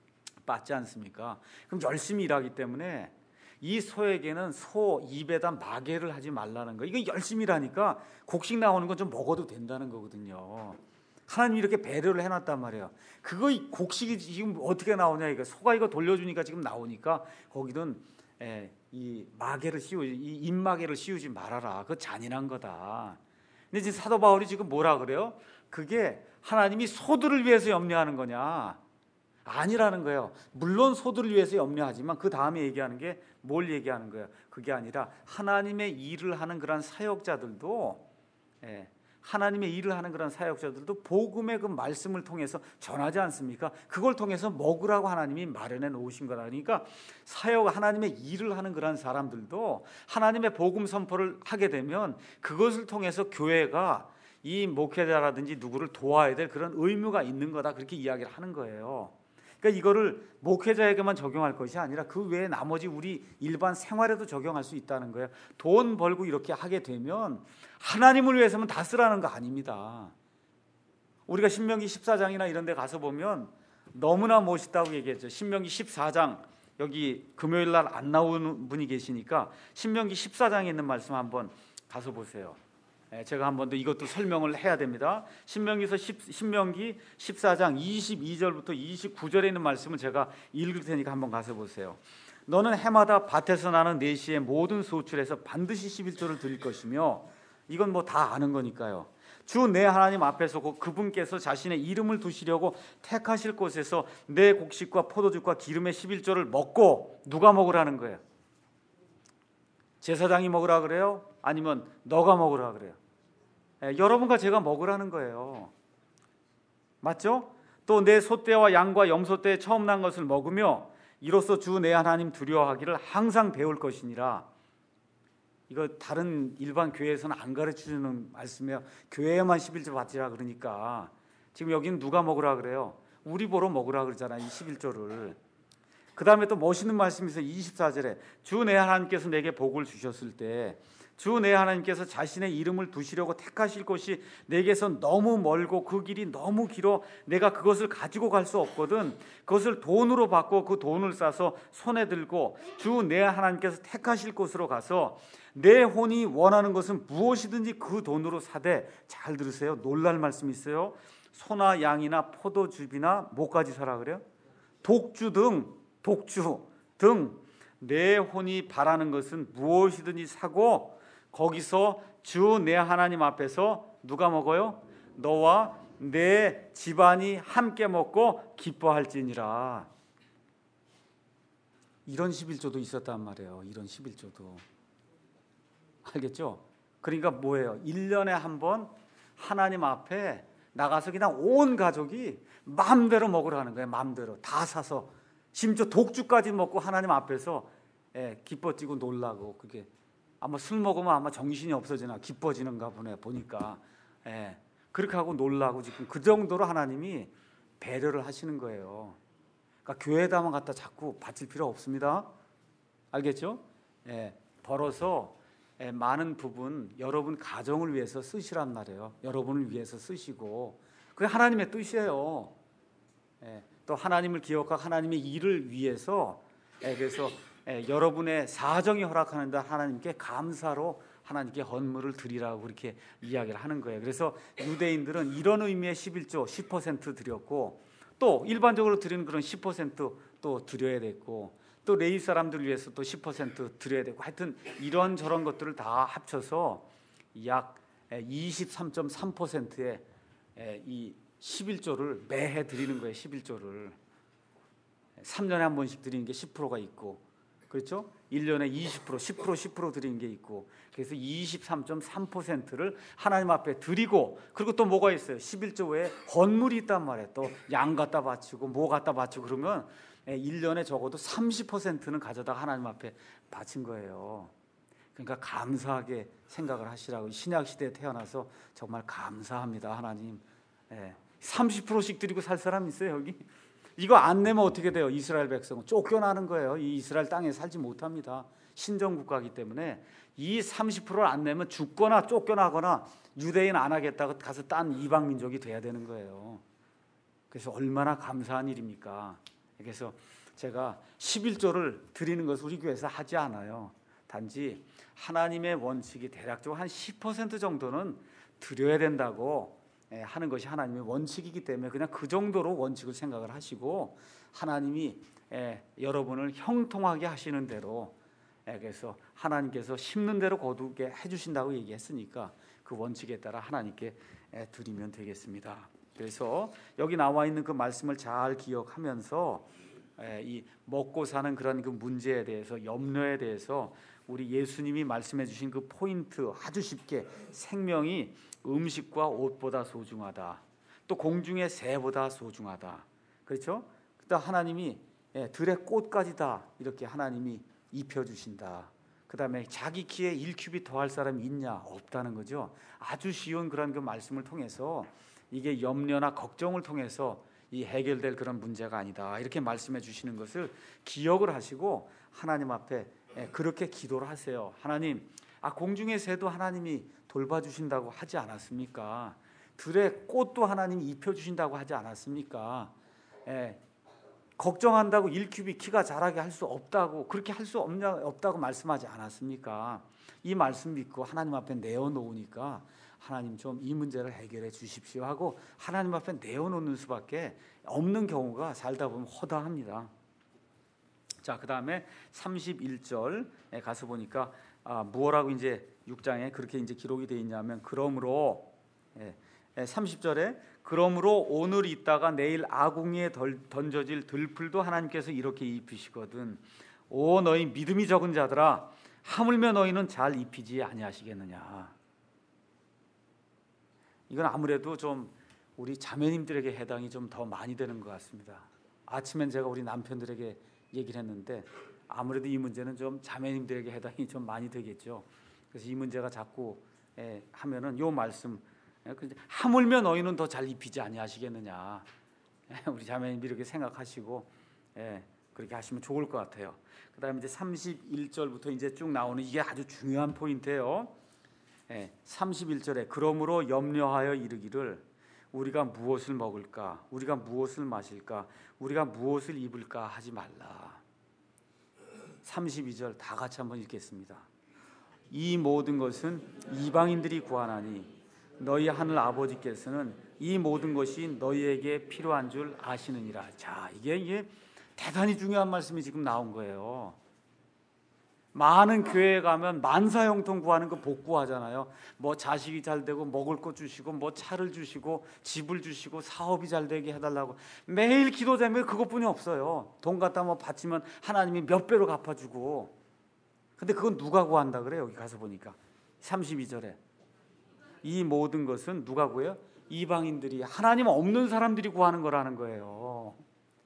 빻지 않습니까? 그럼 열심히 일하기 때문에 이 소에게는 소 입에다 마개를 하지 말라는 거. 이거 열심히 일하니까 곡식 나오는 건 좀 먹어도 된다는 거거든요. 하나님이 이렇게 배려를 해놨단 말이에요. 그거 곡식이 지금 어떻게 나오냐 이거 소가 이거 돌려주니까 지금 나오니까 거기는 에, 이 마개를 씌우지 이 입마개를 씌우지 말아라. 그거 잔인한 거다. 근데 지금 사도 바울이 지금 뭐라 그래요? 그게 하나님이 소들을 위해서 염려하는 거냐? 아니라는 거예요. 물론 소들을 위해서 염려하지만 그 다음에 얘기하는 게 뭘 얘기하는 거예요? 그게 아니라 하나님의 일을 하는 그런 사역자들도 예, 하나님의 일을 하는 그런 사역자들도 복음의 그 말씀을 통해서 전하지 않습니까? 그걸 통해서 먹으라고 하나님이 마련해 놓으신 거라. 그러니까 사역 하나님의 일을 하는 그런 사람들도 하나님의 복음 선포를 하게 되면 그것을 통해서 교회가 이 목회자라든지 누구를 도와야 될 그런 의무가 있는 거다. 그렇게 이야기를 하는 거예요. 그러니까 이거를 목회자에게만 적용할 것이 아니라 그 외에 나머지 우리 일반 생활에도 적용할 수 있다는 거예요. 돈 벌고 이렇게 하게 되면 하나님을 위해서만 다 쓰라는 거 아닙니다. 우리가 신명기 십사 장이나 이런 데 가서 보면 너무나 멋있다고 얘기했죠. 신명기 십사 장 여기 금요일 날 안 나오는 분이 계시니까 신명기 십사 장에 있는 말씀 한번 가서 보세요. 제가 한 번 더 이것도 설명을 해야 됩니다. 신명기서 신명기 십사 장 이십이 절부터 이십구 절에 있는 말씀을 제가 읽을 테니까 한번 가서 보세요. 너는 해마다 밭에서 나는 네 시의 모든 소출에서 반드시 십일조를 드릴 것이며, 이건 뭐 다 아는 거니까요. 주 내 하나님 앞에서 그분께서 자신의 이름을 두시려고 택하실 곳에서 내 곡식과 포도주과 기름의 십일조를 먹고, 누가 먹으라는 거예요? 제사장이 먹으라 그래요? 아니면 너가 먹으라 그래요? 예, 여러분과 제가 먹으라는 거예요. 맞죠? 또 내 소떼와 양과 염소떼에 처음 난 것을 먹으며 이로써 주 내 하나님 두려워하기를 항상 배울 것이니라. 이거 다른 일반 교회에서는 안 가르쳐주는 말씀이에요. 교회에만 십일조 받지라 그러니까. 지금 여기는 누가 먹으라 그래요? 우리 보러 먹으라 그러잖아요, 이 십일조를. 그 다음에 또 멋있는 말씀이 있어요. 이십사 절에 주 내 하나님께서 내게 복을 주셨을 때, 주 내 하나님께서 자신의 이름을 두시려고 택하실 곳이 내게서 너무 멀고 그 길이 너무 길어 내가 그것을 가지고 갈 수 없거든. 그것을 돈으로 받고 그 돈을 싸서 손에 들고 주 내 하나님께서 택하실 곳으로 가서 내 혼이 원하는 것은 무엇이든지 그 돈으로 사되, 잘 들으세요, 놀랄 말씀이 있어요. 소나 양이나 포도즙이나 뭐까지 사라 그래요? 독주 등 독주 등 내 혼이 바라는 것은 무엇이든지 사고 거기서 주 내 하나님 앞에서 누가 먹어요? 너와 내 집안이 함께 먹고 기뻐할지니라. 이런 십일조도 있었단 말이에요. 이런 십일조도. 알겠죠? 그러니까 뭐예요? 일 년에 한 번 하나님 앞에 나가서 그냥 온 가족이 마음대로 먹으라는 거예요. 마음대로 다 사서, 심지어 독주까지 먹고 하나님 앞에서 예, 기뻐지고 놀라고. 그게 아마 술 먹으면 아마 정신이 없어지나 기뻐지는가 보네 보니까. 예, 그렇게 하고 놀라고 지금 그 정도로 하나님이 배려를 하시는 거예요. 그러니까 교회에다만 갖다 자꾸 바칠 필요 없습니다. 알겠죠? 예, 벌어서 예, 많은 부분 여러분 가정을 위해서 쓰시란 말이에요. 여러분을 위해서 쓰시고, 그게 하나님의 뜻이에요. 예, 또 하나님을 기억하고 하나님의 일을 위해서 예, 그래서 예, 여러분의 사정이 허락하는데 하나님께 감사로 하나님께 헌물을 드리라고 그렇게 이야기를 하는 거예요. 그래서 유대인들은 이런 의미의 십일조 십 퍼센트 드렸고, 또 일반적으로 드리는 그런 십 퍼센트 또 드려야 됐고, 또 레위 사람들 위해서 또 십 퍼센트 드려야 되고, 하여튼 이런저런 것들을 다 합쳐서 약 이십삼 점 삼 퍼센트의 이 십일조를 매해 드리는 거예요. 십일조를 삼 년에 한 번씩 드리는 게 십 퍼센트가 있고, 그렇죠? 일 년에 이십 퍼센트, 십 퍼센트, 십 퍼센트 드리는 게 있고, 그래서 이십삼 점 삼 퍼센트를 하나님 앞에 드리고, 그리고 또 뭐가 있어요? 십일조 외에 헌물이 있단 말이에요. 또 양 갖다 바치고 뭐 갖다 바치고 그러면 일 년에 적어도 삼십 퍼센트는 가져다가 하나님 앞에 바친 거예요. 그러니까 감사하게 생각을 하시라고. 신약 시대에 태어나서 정말 감사합니다, 하나님. 삼십 퍼센트씩 드리고 살 사람 있어요, 여기? 이거 안 내면 어떻게 돼요? 이스라엘 백성은 쫓겨나는 거예요. 이 이스라엘 땅에 살지 못합니다. 신정국가이기 때문에 이 삼십 퍼센트를 안 내면 죽거나 쫓겨나거나 유대인 안 하겠다고 가서 딴 이방 민족이 돼야 되는 거예요. 그래서 얼마나 감사한 일입니까? 그래서 제가 십일조를 드리는 것을 우리 교회에서 하지 않아요. 단지 하나님의 원칙이 대략적으로 한 십 퍼센트 정도는 드려야 된다고 하는 것이 하나님의 원칙이기 때문에 그냥 그 정도로 원칙을 생각을 하시고, 하나님이 여러분을 형통하게 하시는 대로, 그래서 하나님께서 심는 대로 거두게 해주신다고 얘기했으니까 그 원칙에 따라 하나님께 드리면 되겠습니다. 그래서 여기 나와 있는 그 말씀을 잘 기억하면서 이 먹고 사는 그런 그 문제에 대해서, 염려에 대해서 우리 예수님이 말씀해 주신 그 포인트 아주 쉽게, 생명이 음식과 옷보다 소중하다. 또 공중의 새보다 소중하다. 그렇죠? 또 하나님이 들의 꽃까지 다 이렇게 하나님이 입혀주신다. 그 다음에 자기 키에 일 큐빗 더할 사람이 있냐? 없다는 거죠. 아주 쉬운 그런 그 말씀을 통해서 이게 염려나 걱정을 통해서 이 해결될 그런 문제가 아니다, 이렇게 말씀해 주시는 것을 기억을 하시고 하나님 앞에 그렇게 기도를 하세요. 하나님, 아 공중의 새도 하나님이 돌봐주신다고 하지 않았습니까? 들의 꽃도 하나님이 입혀주신다고 하지 않았습니까? 예, 걱정한다고 일 큐빗 키가 자라게 할 수 없다고, 그렇게 할 수 없다고 말씀하지 않았습니까? 이 말씀 믿고 하나님 앞에 내어놓으니까 하나님 좀 이 문제를 해결해 주십시오 하고 하나님 앞에 내어놓는 수밖에 없는 경우가 살다 보면 허다합니다. 자, 그 다음에 삼십일 절에 가서 보니까 아, 무엇라고 이제 육 장에 그렇게 이제 기록이 되어 있냐면, 그러므로 예, 예, 삼십 절에 그러므로 오늘 있다가 내일 아궁이에 덜, 던져질 들풀도 하나님께서 이렇게 입히시거든. 오 너희 믿음이 적은 자들아, 하물며 너희는 잘 입히지 아니하시겠느냐. 이건 아무래도 좀 우리 자매님들에게 해당이 좀 더 많이 되는 것 같습니다. 아침엔 제가 우리 남편들에게 얘기를 했는데 아무래도 이 문제는 좀 자매님들에게 해당이 좀 많이 되겠죠. 그래서 이 문제가 자꾸 예, 하면은 요 말씀, 예, 하물며 너희는 더 잘 입히지 아니하시겠느냐. 예, 우리 자매님들이 이렇게 생각하시고 예, 그렇게 하시면 좋을 것 같아요. 그다음에 이제 삼십일 절부터 이제 쭉 나오는 이게 아주 중요한 포인트예요. 예, 삼십일 절에 그러므로 염려하여 이르기를 우리가 무엇을 먹을까, 우리가 무엇을 마실까, 우리가 무엇을 입을까 하지 말라. 삼십이 절 다 같이 한번 읽겠습니다. 이 모든 것은 이방인들이 구하나니 너희 하늘 아버지께서는 이 모든 것이 너희에게 필요한 줄 아시느니라. 자, 이게 이게 대단히 중요한 말씀이 지금 나온 거예요. 많은 교회에 가면 만사형통 구하는 거 복구하잖아요. 뭐 자식이 잘 되고 먹을 거 주시고 뭐 차를 주시고 집을 주시고 사업이 잘 되게 해달라고 매일 기도 제목이 그것뿐이 없어요. 돈 갖다 뭐 바치면 하나님이 몇 배로 갚아주고. 근데 그건 누가 구한다 그래요? 여기 가서 보니까 삼십이 절에 이 모든 것은 누가 구해요? 이방인들이, 하나님 없는 사람들이 구하는 거라는 거예요.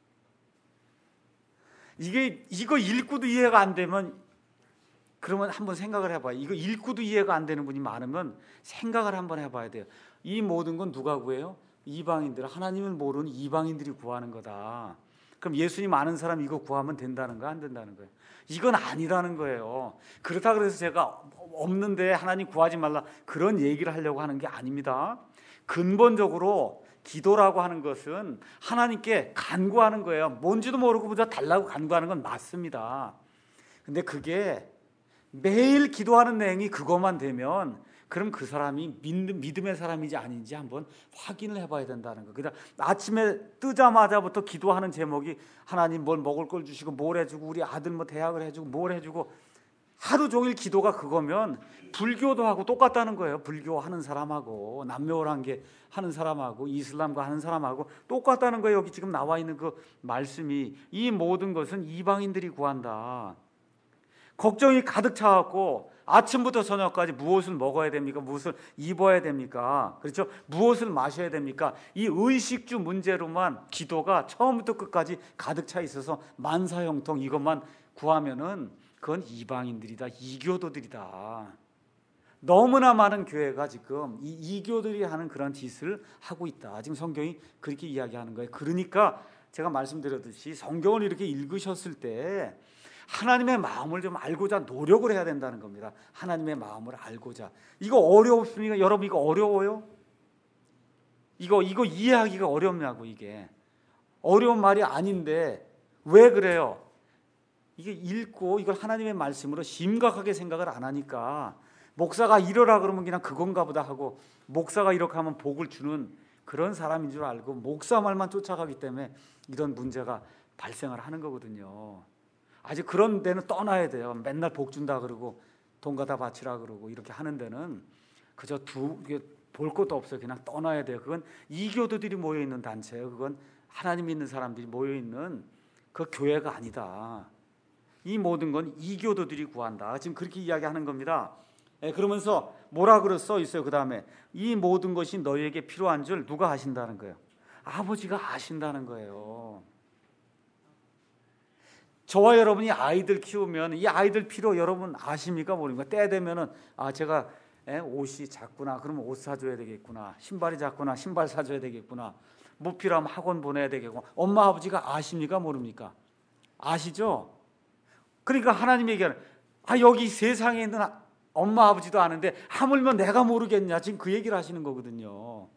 이게 이거 읽고도 이해가 안 되면, 그러면 한번 생각을 해봐요. 이거 읽고도 이해가 안 되는 분이 많으면 생각을 한번 해봐야 돼요. 이 모든 건 누가 구해요? 이방인들, 하나님을 모르는 이방인들이 구하는 거다. 그럼 예수님 아는 사람 이거 구하면 된다는 거야, 안 된다는 거예요? 이건 아니라는 거예요. 그렇다 그래서 제가 없는데 하나님 구하지 말라 그런 얘기를 하려고 하는 게 아닙니다. 근본적으로 기도라고 하는 것은 하나님께 간구하는 거예요. 뭔지도 모르고 보자 달라고 간구하는 건 맞습니다. 근데 그게 매일 기도하는 내용이 그것만 되면 그럼 그 사람이 믿음의 사람인지 아닌지 한번 확인을 해봐야 된다는 거. 그냥 아침에 뜨자마자부터 기도하는 제목이 하나님 뭘 먹을 걸 주시고 뭘 해주고 우리 아들 뭐 대학을 해주고 뭘 해주고 하루 종일 기도가 그거면 불교도 하고 똑같다는 거예요. 불교 하는 사람하고 남묘란계 하는 사람하고 이슬람과 하는 사람하고 똑같다는 거예요. 여기 지금 나와 있는 그 말씀이 이 모든 것은 이방인들이 구한다. 걱정이 가득 차갖고 아침부터 저녁까지 무엇을 먹어야 됩니까? 무엇을 입어야 됩니까? 그렇죠? 무엇을 마셔야 됩니까? 이 의식주 문제로만 기도가 처음부터 끝까지 가득 차 있어서 만사형통 이것만 구하면은 그건 이방인들이다, 이교도들이다. 너무나 많은 교회가 지금 이 이교들이 하는 그런 짓을 하고 있다. 지금 성경이 그렇게 이야기하는 거예요. 그러니까 제가 말씀드렸듯이 성경을 이렇게 읽으셨을 때 하나님의 마음을 좀 알고자 노력을 해야 된다는 겁니다. 하나님의 마음을 알고자. 이거 어렵습니까? 여러분 이거 어려워요? 이거 이거 이해하기가 어렵냐고. 이게 어려운 말이 아닌데 왜 그래요? 이게 읽고 이걸 하나님의 말씀으로 심각하게 생각을 안 하니까 목사가 이러라 그러면 그냥 그건가 보다 하고 목사가 이렇게 하면 복을 주는 그런 사람인 줄 알고 목사 말만 쫓아가기 때문에 이런 문제가 발생을 하는 거거든요. 아직 그런 데는 떠나야 돼요. 맨날 복 준다 그러고 돈 갖다 바치라 그러고 이렇게 하는 데는 그저 두 볼 것도 없어요. 그냥 떠나야 돼요. 그건 이교도들이 모여 있는 단체예요. 그건 하나님 믿는 사람들이 모여 있는 그 교회가 아니다. 이 모든 건 이교도들이 구한다. 지금 그렇게 이야기하는 겁니다. 예, 그러면서 뭐라 그래 써 있어요. 그 다음에 이 모든 것이 너희에게 필요한 줄 누가 아신다는 거예요? 아버지가 아신다는 거예요. 저와 여러분이 아이들 키우면 이 아이들 필요 여러분 아십니까? 모릅니까? 때 되면은 아 제가 에, 옷이 작구나. 그러면 옷 사줘야 되겠구나. 신발이 작구나. 신발 사줘야 되겠구나. 뭐 필요하면 학원 보내야 되겠고. 엄마 아버지가 아십니까? 모릅니까? 아시죠? 그러니까 하나님 얘기하는 아 여기 세상에 있는 엄마 아버지도 아는데 하물며 내가 모르겠냐. 지금 그 얘기를 하시는 거거든요.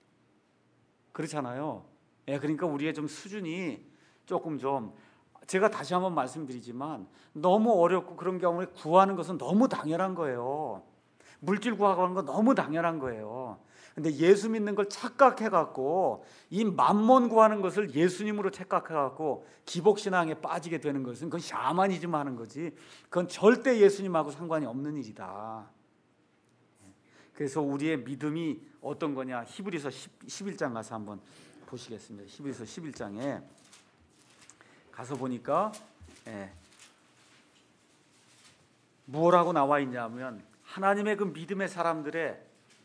그렇잖아요. 예, 그러니까 우리의 좀 수준이 조금 좀 제가 다시 한번 말씀드리지만 너무 어렵고 그런 경우에 구하는 것은 너무 당연한 거예요. 물질 구하는 건 너무 당연한 거예요. 근데 예수 믿는 걸 착각해갖고 이 만몬 구하는 것을 예수님으로 착각해갖고 기복신앙에 빠지게 되는 것은 그건 샤머니즘 하는 거지, 그건 절대 예수님하고 상관이 없는 일이다. 그래서 우리의 믿음이 어떤 거냐, 히브리서 십일 장 가서 한번 보시겠습니다. 히브리서 십일 장에 가서 보니까 예, 뭐라고 나와 있냐면 하나님의 그 믿음의 사람들의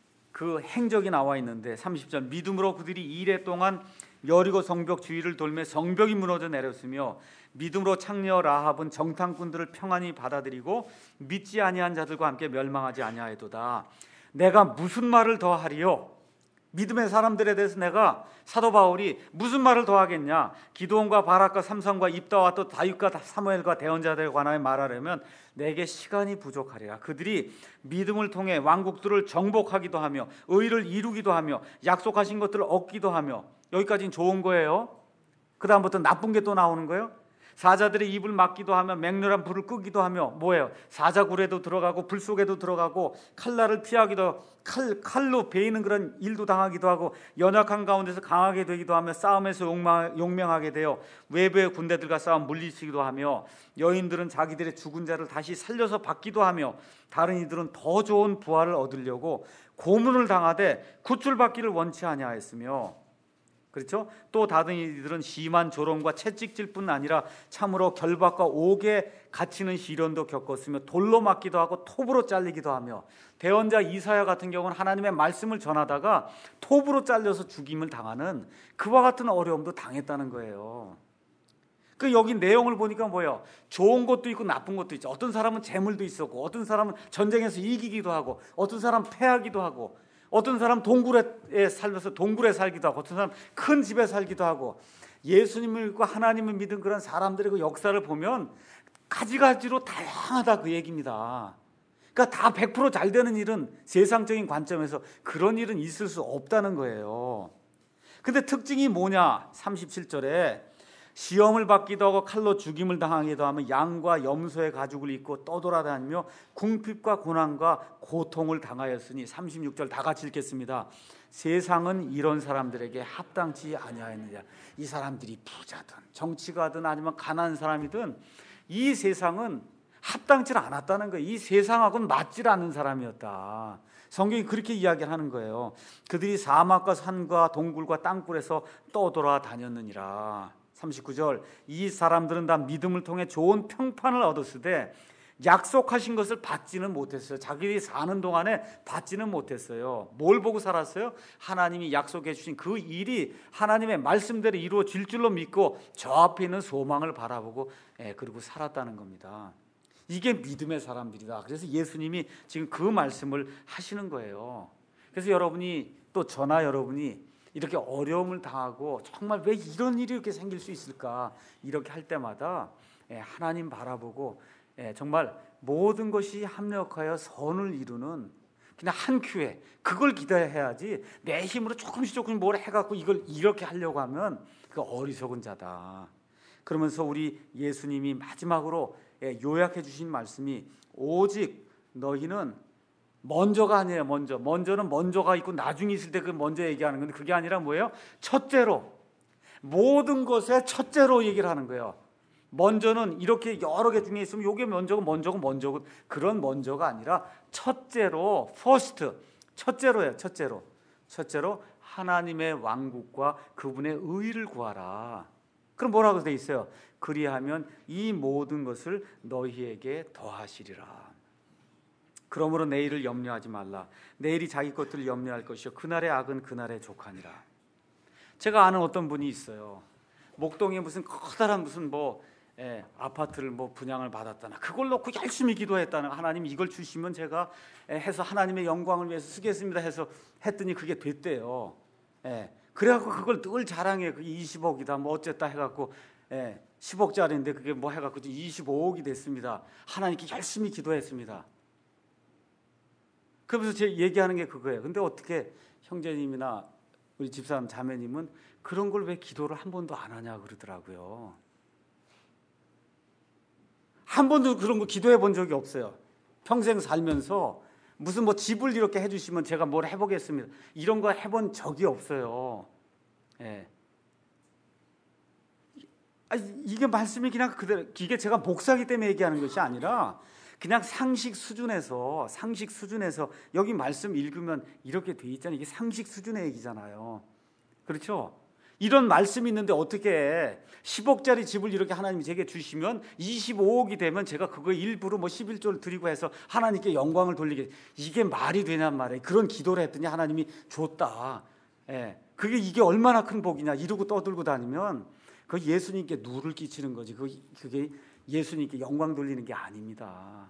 그 행적이 나와 있는데, 삼십 절, 믿음으로 그들이 이레 동안 여리고 성벽 주위를 돌며 성벽이 무너져 내렸으며 믿음으로 창녀 라합은 정탐꾼들을 평안히 받아들이고 믿지 아니한 자들과 함께 멸망하지 아니하였도다. 내가 무슨 말을 더 하리요? 믿음의 사람들에 대해서 내가, 사도 바울이 무슨 말을 더 하겠냐? 기드온과 바락과 삼손과 입다와 또 다윗과 사무엘과 대언자들에 관하여 말하려면 내게 시간이 부족하리라. 그들이 믿음을 통해 왕국들을 정복하기도 하며 의를 이루기도 하며 약속하신 것들을 얻기도 하며, 여기까지는 좋은 거예요. 그 다음부터 나쁜 게 또 나오는 거예요. 사자들의 입을 막기도 하며 맹렬한 불을 끄기도 하며, 뭐예요? 사자굴에도 들어가고 불 속에도 들어가고 칼날을 피하기도, 칼, 칼로 베이는 그런 일도 당하기도 하고 연약한 가운데서 강하게 되기도 하며 싸움에서 용망, 용맹하게 되어 외부의 군대들과 싸움 물리치기도 하며, 여인들은 자기들의 죽은 자를 다시 살려서 받기도 하며, 다른 이들은 더 좋은 부활을 얻으려고 고문을 당하되 구출받기를 원치 아니하였으며, 그렇죠? 또 다른 이들은 심한 조롱과 채찍질 뿐 아니라 참으로 결박과 옥에 갇히는 시련도 겪었으며 돌로 맞기도 하고 톱으로 잘리기도 하며, 대언자 이사야 같은 경우는 하나님의 말씀을 전하다가 톱으로 잘려서 죽임을 당하는 그와 같은 어려움도 당했다는 거예요. 그 여기 내용을 보니까 뭐예요? 좋은 것도 있고 나쁜 것도 있죠. 어떤 사람은 재물도 있었고, 어떤 사람은 전쟁에서 이기기도 하고, 어떤 사람은 패하기도 하고, 어떤 사람 동굴에 살면서 동굴에 살기도 하고, 어떤 사람 큰 집에 살기도 하고. 예수님을 믿고 하나님을 믿은 그런 사람들의 그 역사를 보면 가지가지로 다양하다, 그 얘기입니다. 그러니까 다 백 퍼센트 잘 되는 일은 세상적인 관점에서 그런 일은 있을 수 없다는 거예요. 근데 특징이 뭐냐? 삼십칠 절에 시험을 받기도 하고 칼로 죽임을 당하기도 하며 양과 염소의 가죽을 입고 떠돌아다니며 궁핍과 고난과 고통을 당하였으니, 삼십육 절 다 같이 읽겠습니다. 세상은 이런 사람들에게 합당치 아니하였느냐. 이 사람들이 부자든 정치가든 아니면 가난한 사람이든 이 세상은 합당치 않았다는 거예요. 이 세상하고는 맞질 않는 사람이었다. 성경이 그렇게 이야기하는 거예요. 그들이 사막과 산과 동굴과 땅굴에서 떠돌아다녔느니라. 삼십구 절, 이 사람들은 다 믿음을 통해 좋은 평판을 얻었으되 약속하신 것을 받지는 못했어요. 자기들이 사는 동안에 받지는 못했어요. 뭘 보고 살았어요? 하나님이 약속해 주신 그 일이 하나님의 말씀대로 이루어질 줄로 믿고 저 앞에 있는 소망을 바라보고 예, 그리고 살았다는 겁니다. 이게 믿음의 사람들이다. 그래서 예수님이 지금 그 말씀을 하시는 거예요. 그래서 여러분이 또 저나 여러분이 이렇게 어려움을 당하고 정말 왜 이런 일이 이렇게 생길 수 있을까, 이렇게 할 때마다 하나님 바라보고 정말 모든 것이 합력하여 선을 이루는 그냥 한 큐에 그걸 기대해야지, 내 힘으로 조금씩 조금씩 뭘 해갖고 이걸 이렇게 하려고 하면 그 어리석은 자다. 그러면서 우리 예수님이 마지막으로 요약해 주신 말씀이, 오직 너희는 먼저가 아니에요. 먼저. 먼저는 먼저가 있고 나중에 있을 때 그 먼저 얘기하는 건데, 그게 아니라 뭐예요? 첫째로, 모든 것에 첫째로 얘기를 하는 거예요. 먼저는 이렇게 여러 개 중에 있으면 요게 먼저고 먼저고 먼저고, 그런 먼저가 아니라 첫째로, first, 첫째로예요. 첫째로. 첫째로 하나님의 왕국과 그분의 의를 구하라. 그럼 뭐라고 돼 있어요? 그리하면 이 모든 것을 너희에게 더하시리라. 그러므로 내일을 염려하지 말라. 내일이 자기 것들을 염려할 것이요 그날의 악은 그날의 족하니라. 제가 아는 어떤 분이 있어요. 목동에 무슨 커다란 무슨 뭐 예, 아파트를 뭐 분양을 받았다나, 그걸 놓고 열심히 기도했다나, 하나님 이걸 주시면 제가 해서 하나님의 영광을 위해서 쓰겠습니다 해서 했더니 그게 됐대요. 예, 그래갖고 그걸 늘 자랑해. 그게 이십억이다 뭐 어쨌다 해갖고 예, 십억짜리인데 그게 뭐 해갖고 이십오억이 됐습니다. 하나님께 열심히 기도했습니다. 그러면서 제 얘기하는 게 그거예요. 근데 어떻게 형제님이나 우리 집사람 자매님은 그런 걸 왜 기도를 한 번도 안 하냐 그러더라고요. 한 번도 그런 거 기도해 본 적이 없어요. 평생 살면서 무슨 뭐 집을 이렇게 해주시면 제가 뭘 해보겠습니다. 이런 거 해본 적이 없어요. 예. 아, 이게 말씀이 그냥 그대로, 이게 제가 목사기 때문에 얘기하는 것이 아니라 그냥 상식 수준에서 상식 수준에서 여기 말씀 읽으면 이렇게 돼 있잖아요. 이게 상식 수준의 얘기잖아요. 그렇죠? 이런 말씀이 있는데 어떻게 십억짜리 집을 이렇게 하나님이 제게 주시면 이십오억이 되면 제가 그거 일부러 뭐 십일조를 드리고 해서 하나님께 영광을 돌리게, 이게 말이 되냔 말이에요. 그런 기도를 했더니 하나님이 줬다. 예. 그게 이게 얼마나 큰 복이냐. 이러고 떠들고 다니면 그 예수님께 누를 끼치는 거지. 그게 예수님께 영광 돌리는 게 아닙니다.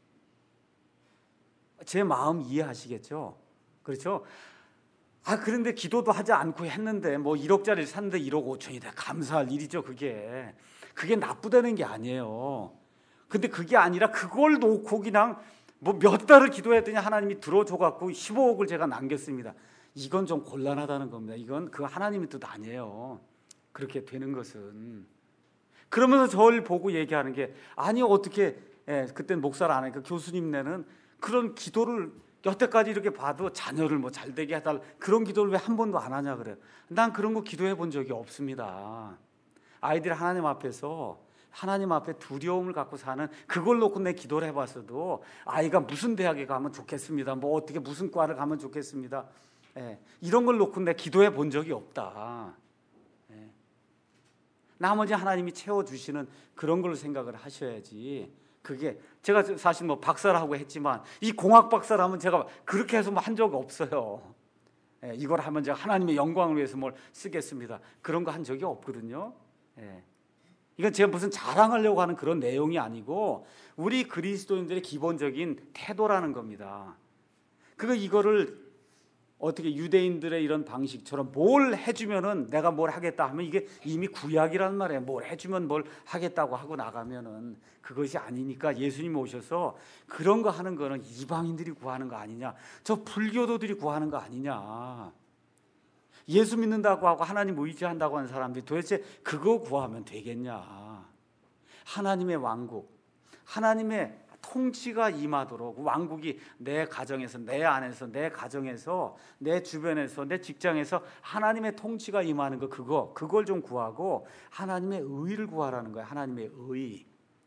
제 마음 이해하시겠죠? 그렇죠? 아, 그런데 기도도 하지 않고 했는데 뭐 일억짜리를 샀는데 일억 오천이 돼. 감사할 일이죠, 그게. 그게 나쁘다는 게 아니에요. 근데 그게 아니라 그걸 놓고 그냥 뭐 몇 달을 기도했더니 하나님이 들어줘갖고 십오억을 제가 남겼습니다. 이건 좀 곤란하다는 겁니다. 이건 그 하나님의 뜻 아니에요. 그렇게 되는 것은. 그러면서 저를 보고 얘기하는 게, 아니 어떻게, 예, 그때는 목사를 안 하니까 교수님네는 그런 기도를 여태까지 이렇게 봐도 자녀를 뭐 잘되게 해달라, 그런 기도를 왜 한 번도 안 하냐 그래요. 난 그런 거 기도해 본 적이 없습니다. 아이들이 하나님 앞에서 하나님 앞에 두려움을 갖고 사는, 그걸 놓고 내 기도를 해봤어도 아이가 무슨 대학에 가면 좋겠습니다, 뭐 어떻게 무슨 과를 가면 좋겠습니다, 예, 이런 걸 놓고 내 기도해 본 적이 없다. 예. 나머지 하나님이 채워주시는 그런 걸로 생각을 하셔야지. 그게 제가 사실 뭐 박사라고 했지만 이 공학 박사라면 제가 그렇게 해서 뭐 한 적 없어요. 예, 이걸 하면 제가 하나님의 영광을 위해서 뭘 쓰겠습니다, 그런 거 한 적이 없거든요. 예. 이건 제가 무슨 자랑하려고 하는 그런 내용이 아니고 우리 그리스도인들의 기본적인 태도라는 겁니다. 그거 이거를 어떻게 유대인들의 이런 방식처럼 뭘 해주면은 내가 뭘 하겠다 하면 이게 이미 구약이란 말이에요. 뭘 해주면 뭘 하겠다고 하고 나가면은 그것이 아니니까 예수님이 오셔서 그런 거 하는 거는 이방인들이 구하는 거 아니냐, 저 불교도들이 구하는 거 아니냐. 예수 믿는다고 하고 하나님 의지한다고 하는 사람들이 도대체 그거 구하면 되겠냐. 하나님의 왕국, 하나님의 통치가 임하도록, 왕국이 내 가정에서, 내 안에서, 내 가정에서, 내 주변에서, 내 직장에서 하나님의 통치가 임하는 거, 그거 그걸 좀 구하고 하나님의 의를 구하라는 거예요. 하나님의 의.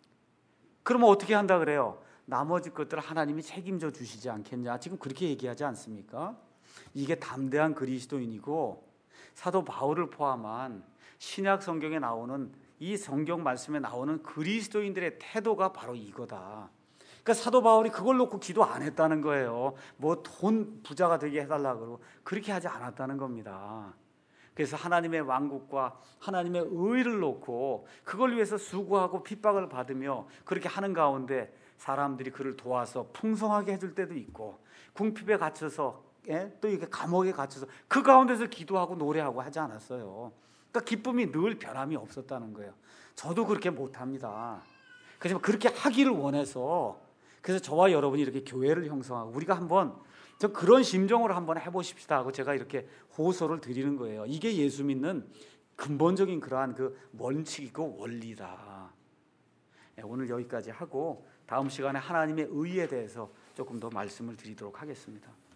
그러면 어떻게 한다 그래요? 나머지 것들을 하나님이 책임져 주시지 않겠냐. 지금 그렇게 얘기하지 않습니까? 이게 담대한 그리스도인이고, 사도 바울을 포함한 신약 성경에 나오는 이 성경 말씀에 나오는 그리스도인들의 태도가 바로 이거다. 그러니까 사도 바울이 그걸 놓고 기도 안 했다는 거예요. 뭐 돈 부자가 되게 해달라고 그러고 그렇게 하지 않았다는 겁니다. 그래서 하나님의 왕국과 하나님의 의를 놓고 그걸 위해서 수고하고 핍박을 받으며 그렇게 하는 가운데 사람들이 그를 도와서 풍성하게 해줄 때도 있고, 궁핍에 갇혀서, 예? 또 이렇게 감옥에 갇혀서 그 가운데서 기도하고 노래하고 하지 않았어요. 그러니까 기쁨이 늘 변함이 없었다는 거예요. 저도 그렇게 못합니다. 그래서 그렇게 하기를 원해서, 그래서 저와 여러분이 이렇게 교회를 형성하고 우리가 한번 저 그런 심정으로 한번 해보십시다 하고 제가 이렇게 호소를 드리는 거예요. 이게 예수 믿는 근본적인 그러한 그 원칙이고 원리다. 네, 오늘 여기까지 하고 다음 시간에 하나님의 의에 대해서 조금 더 말씀을 드리도록 하겠습니다.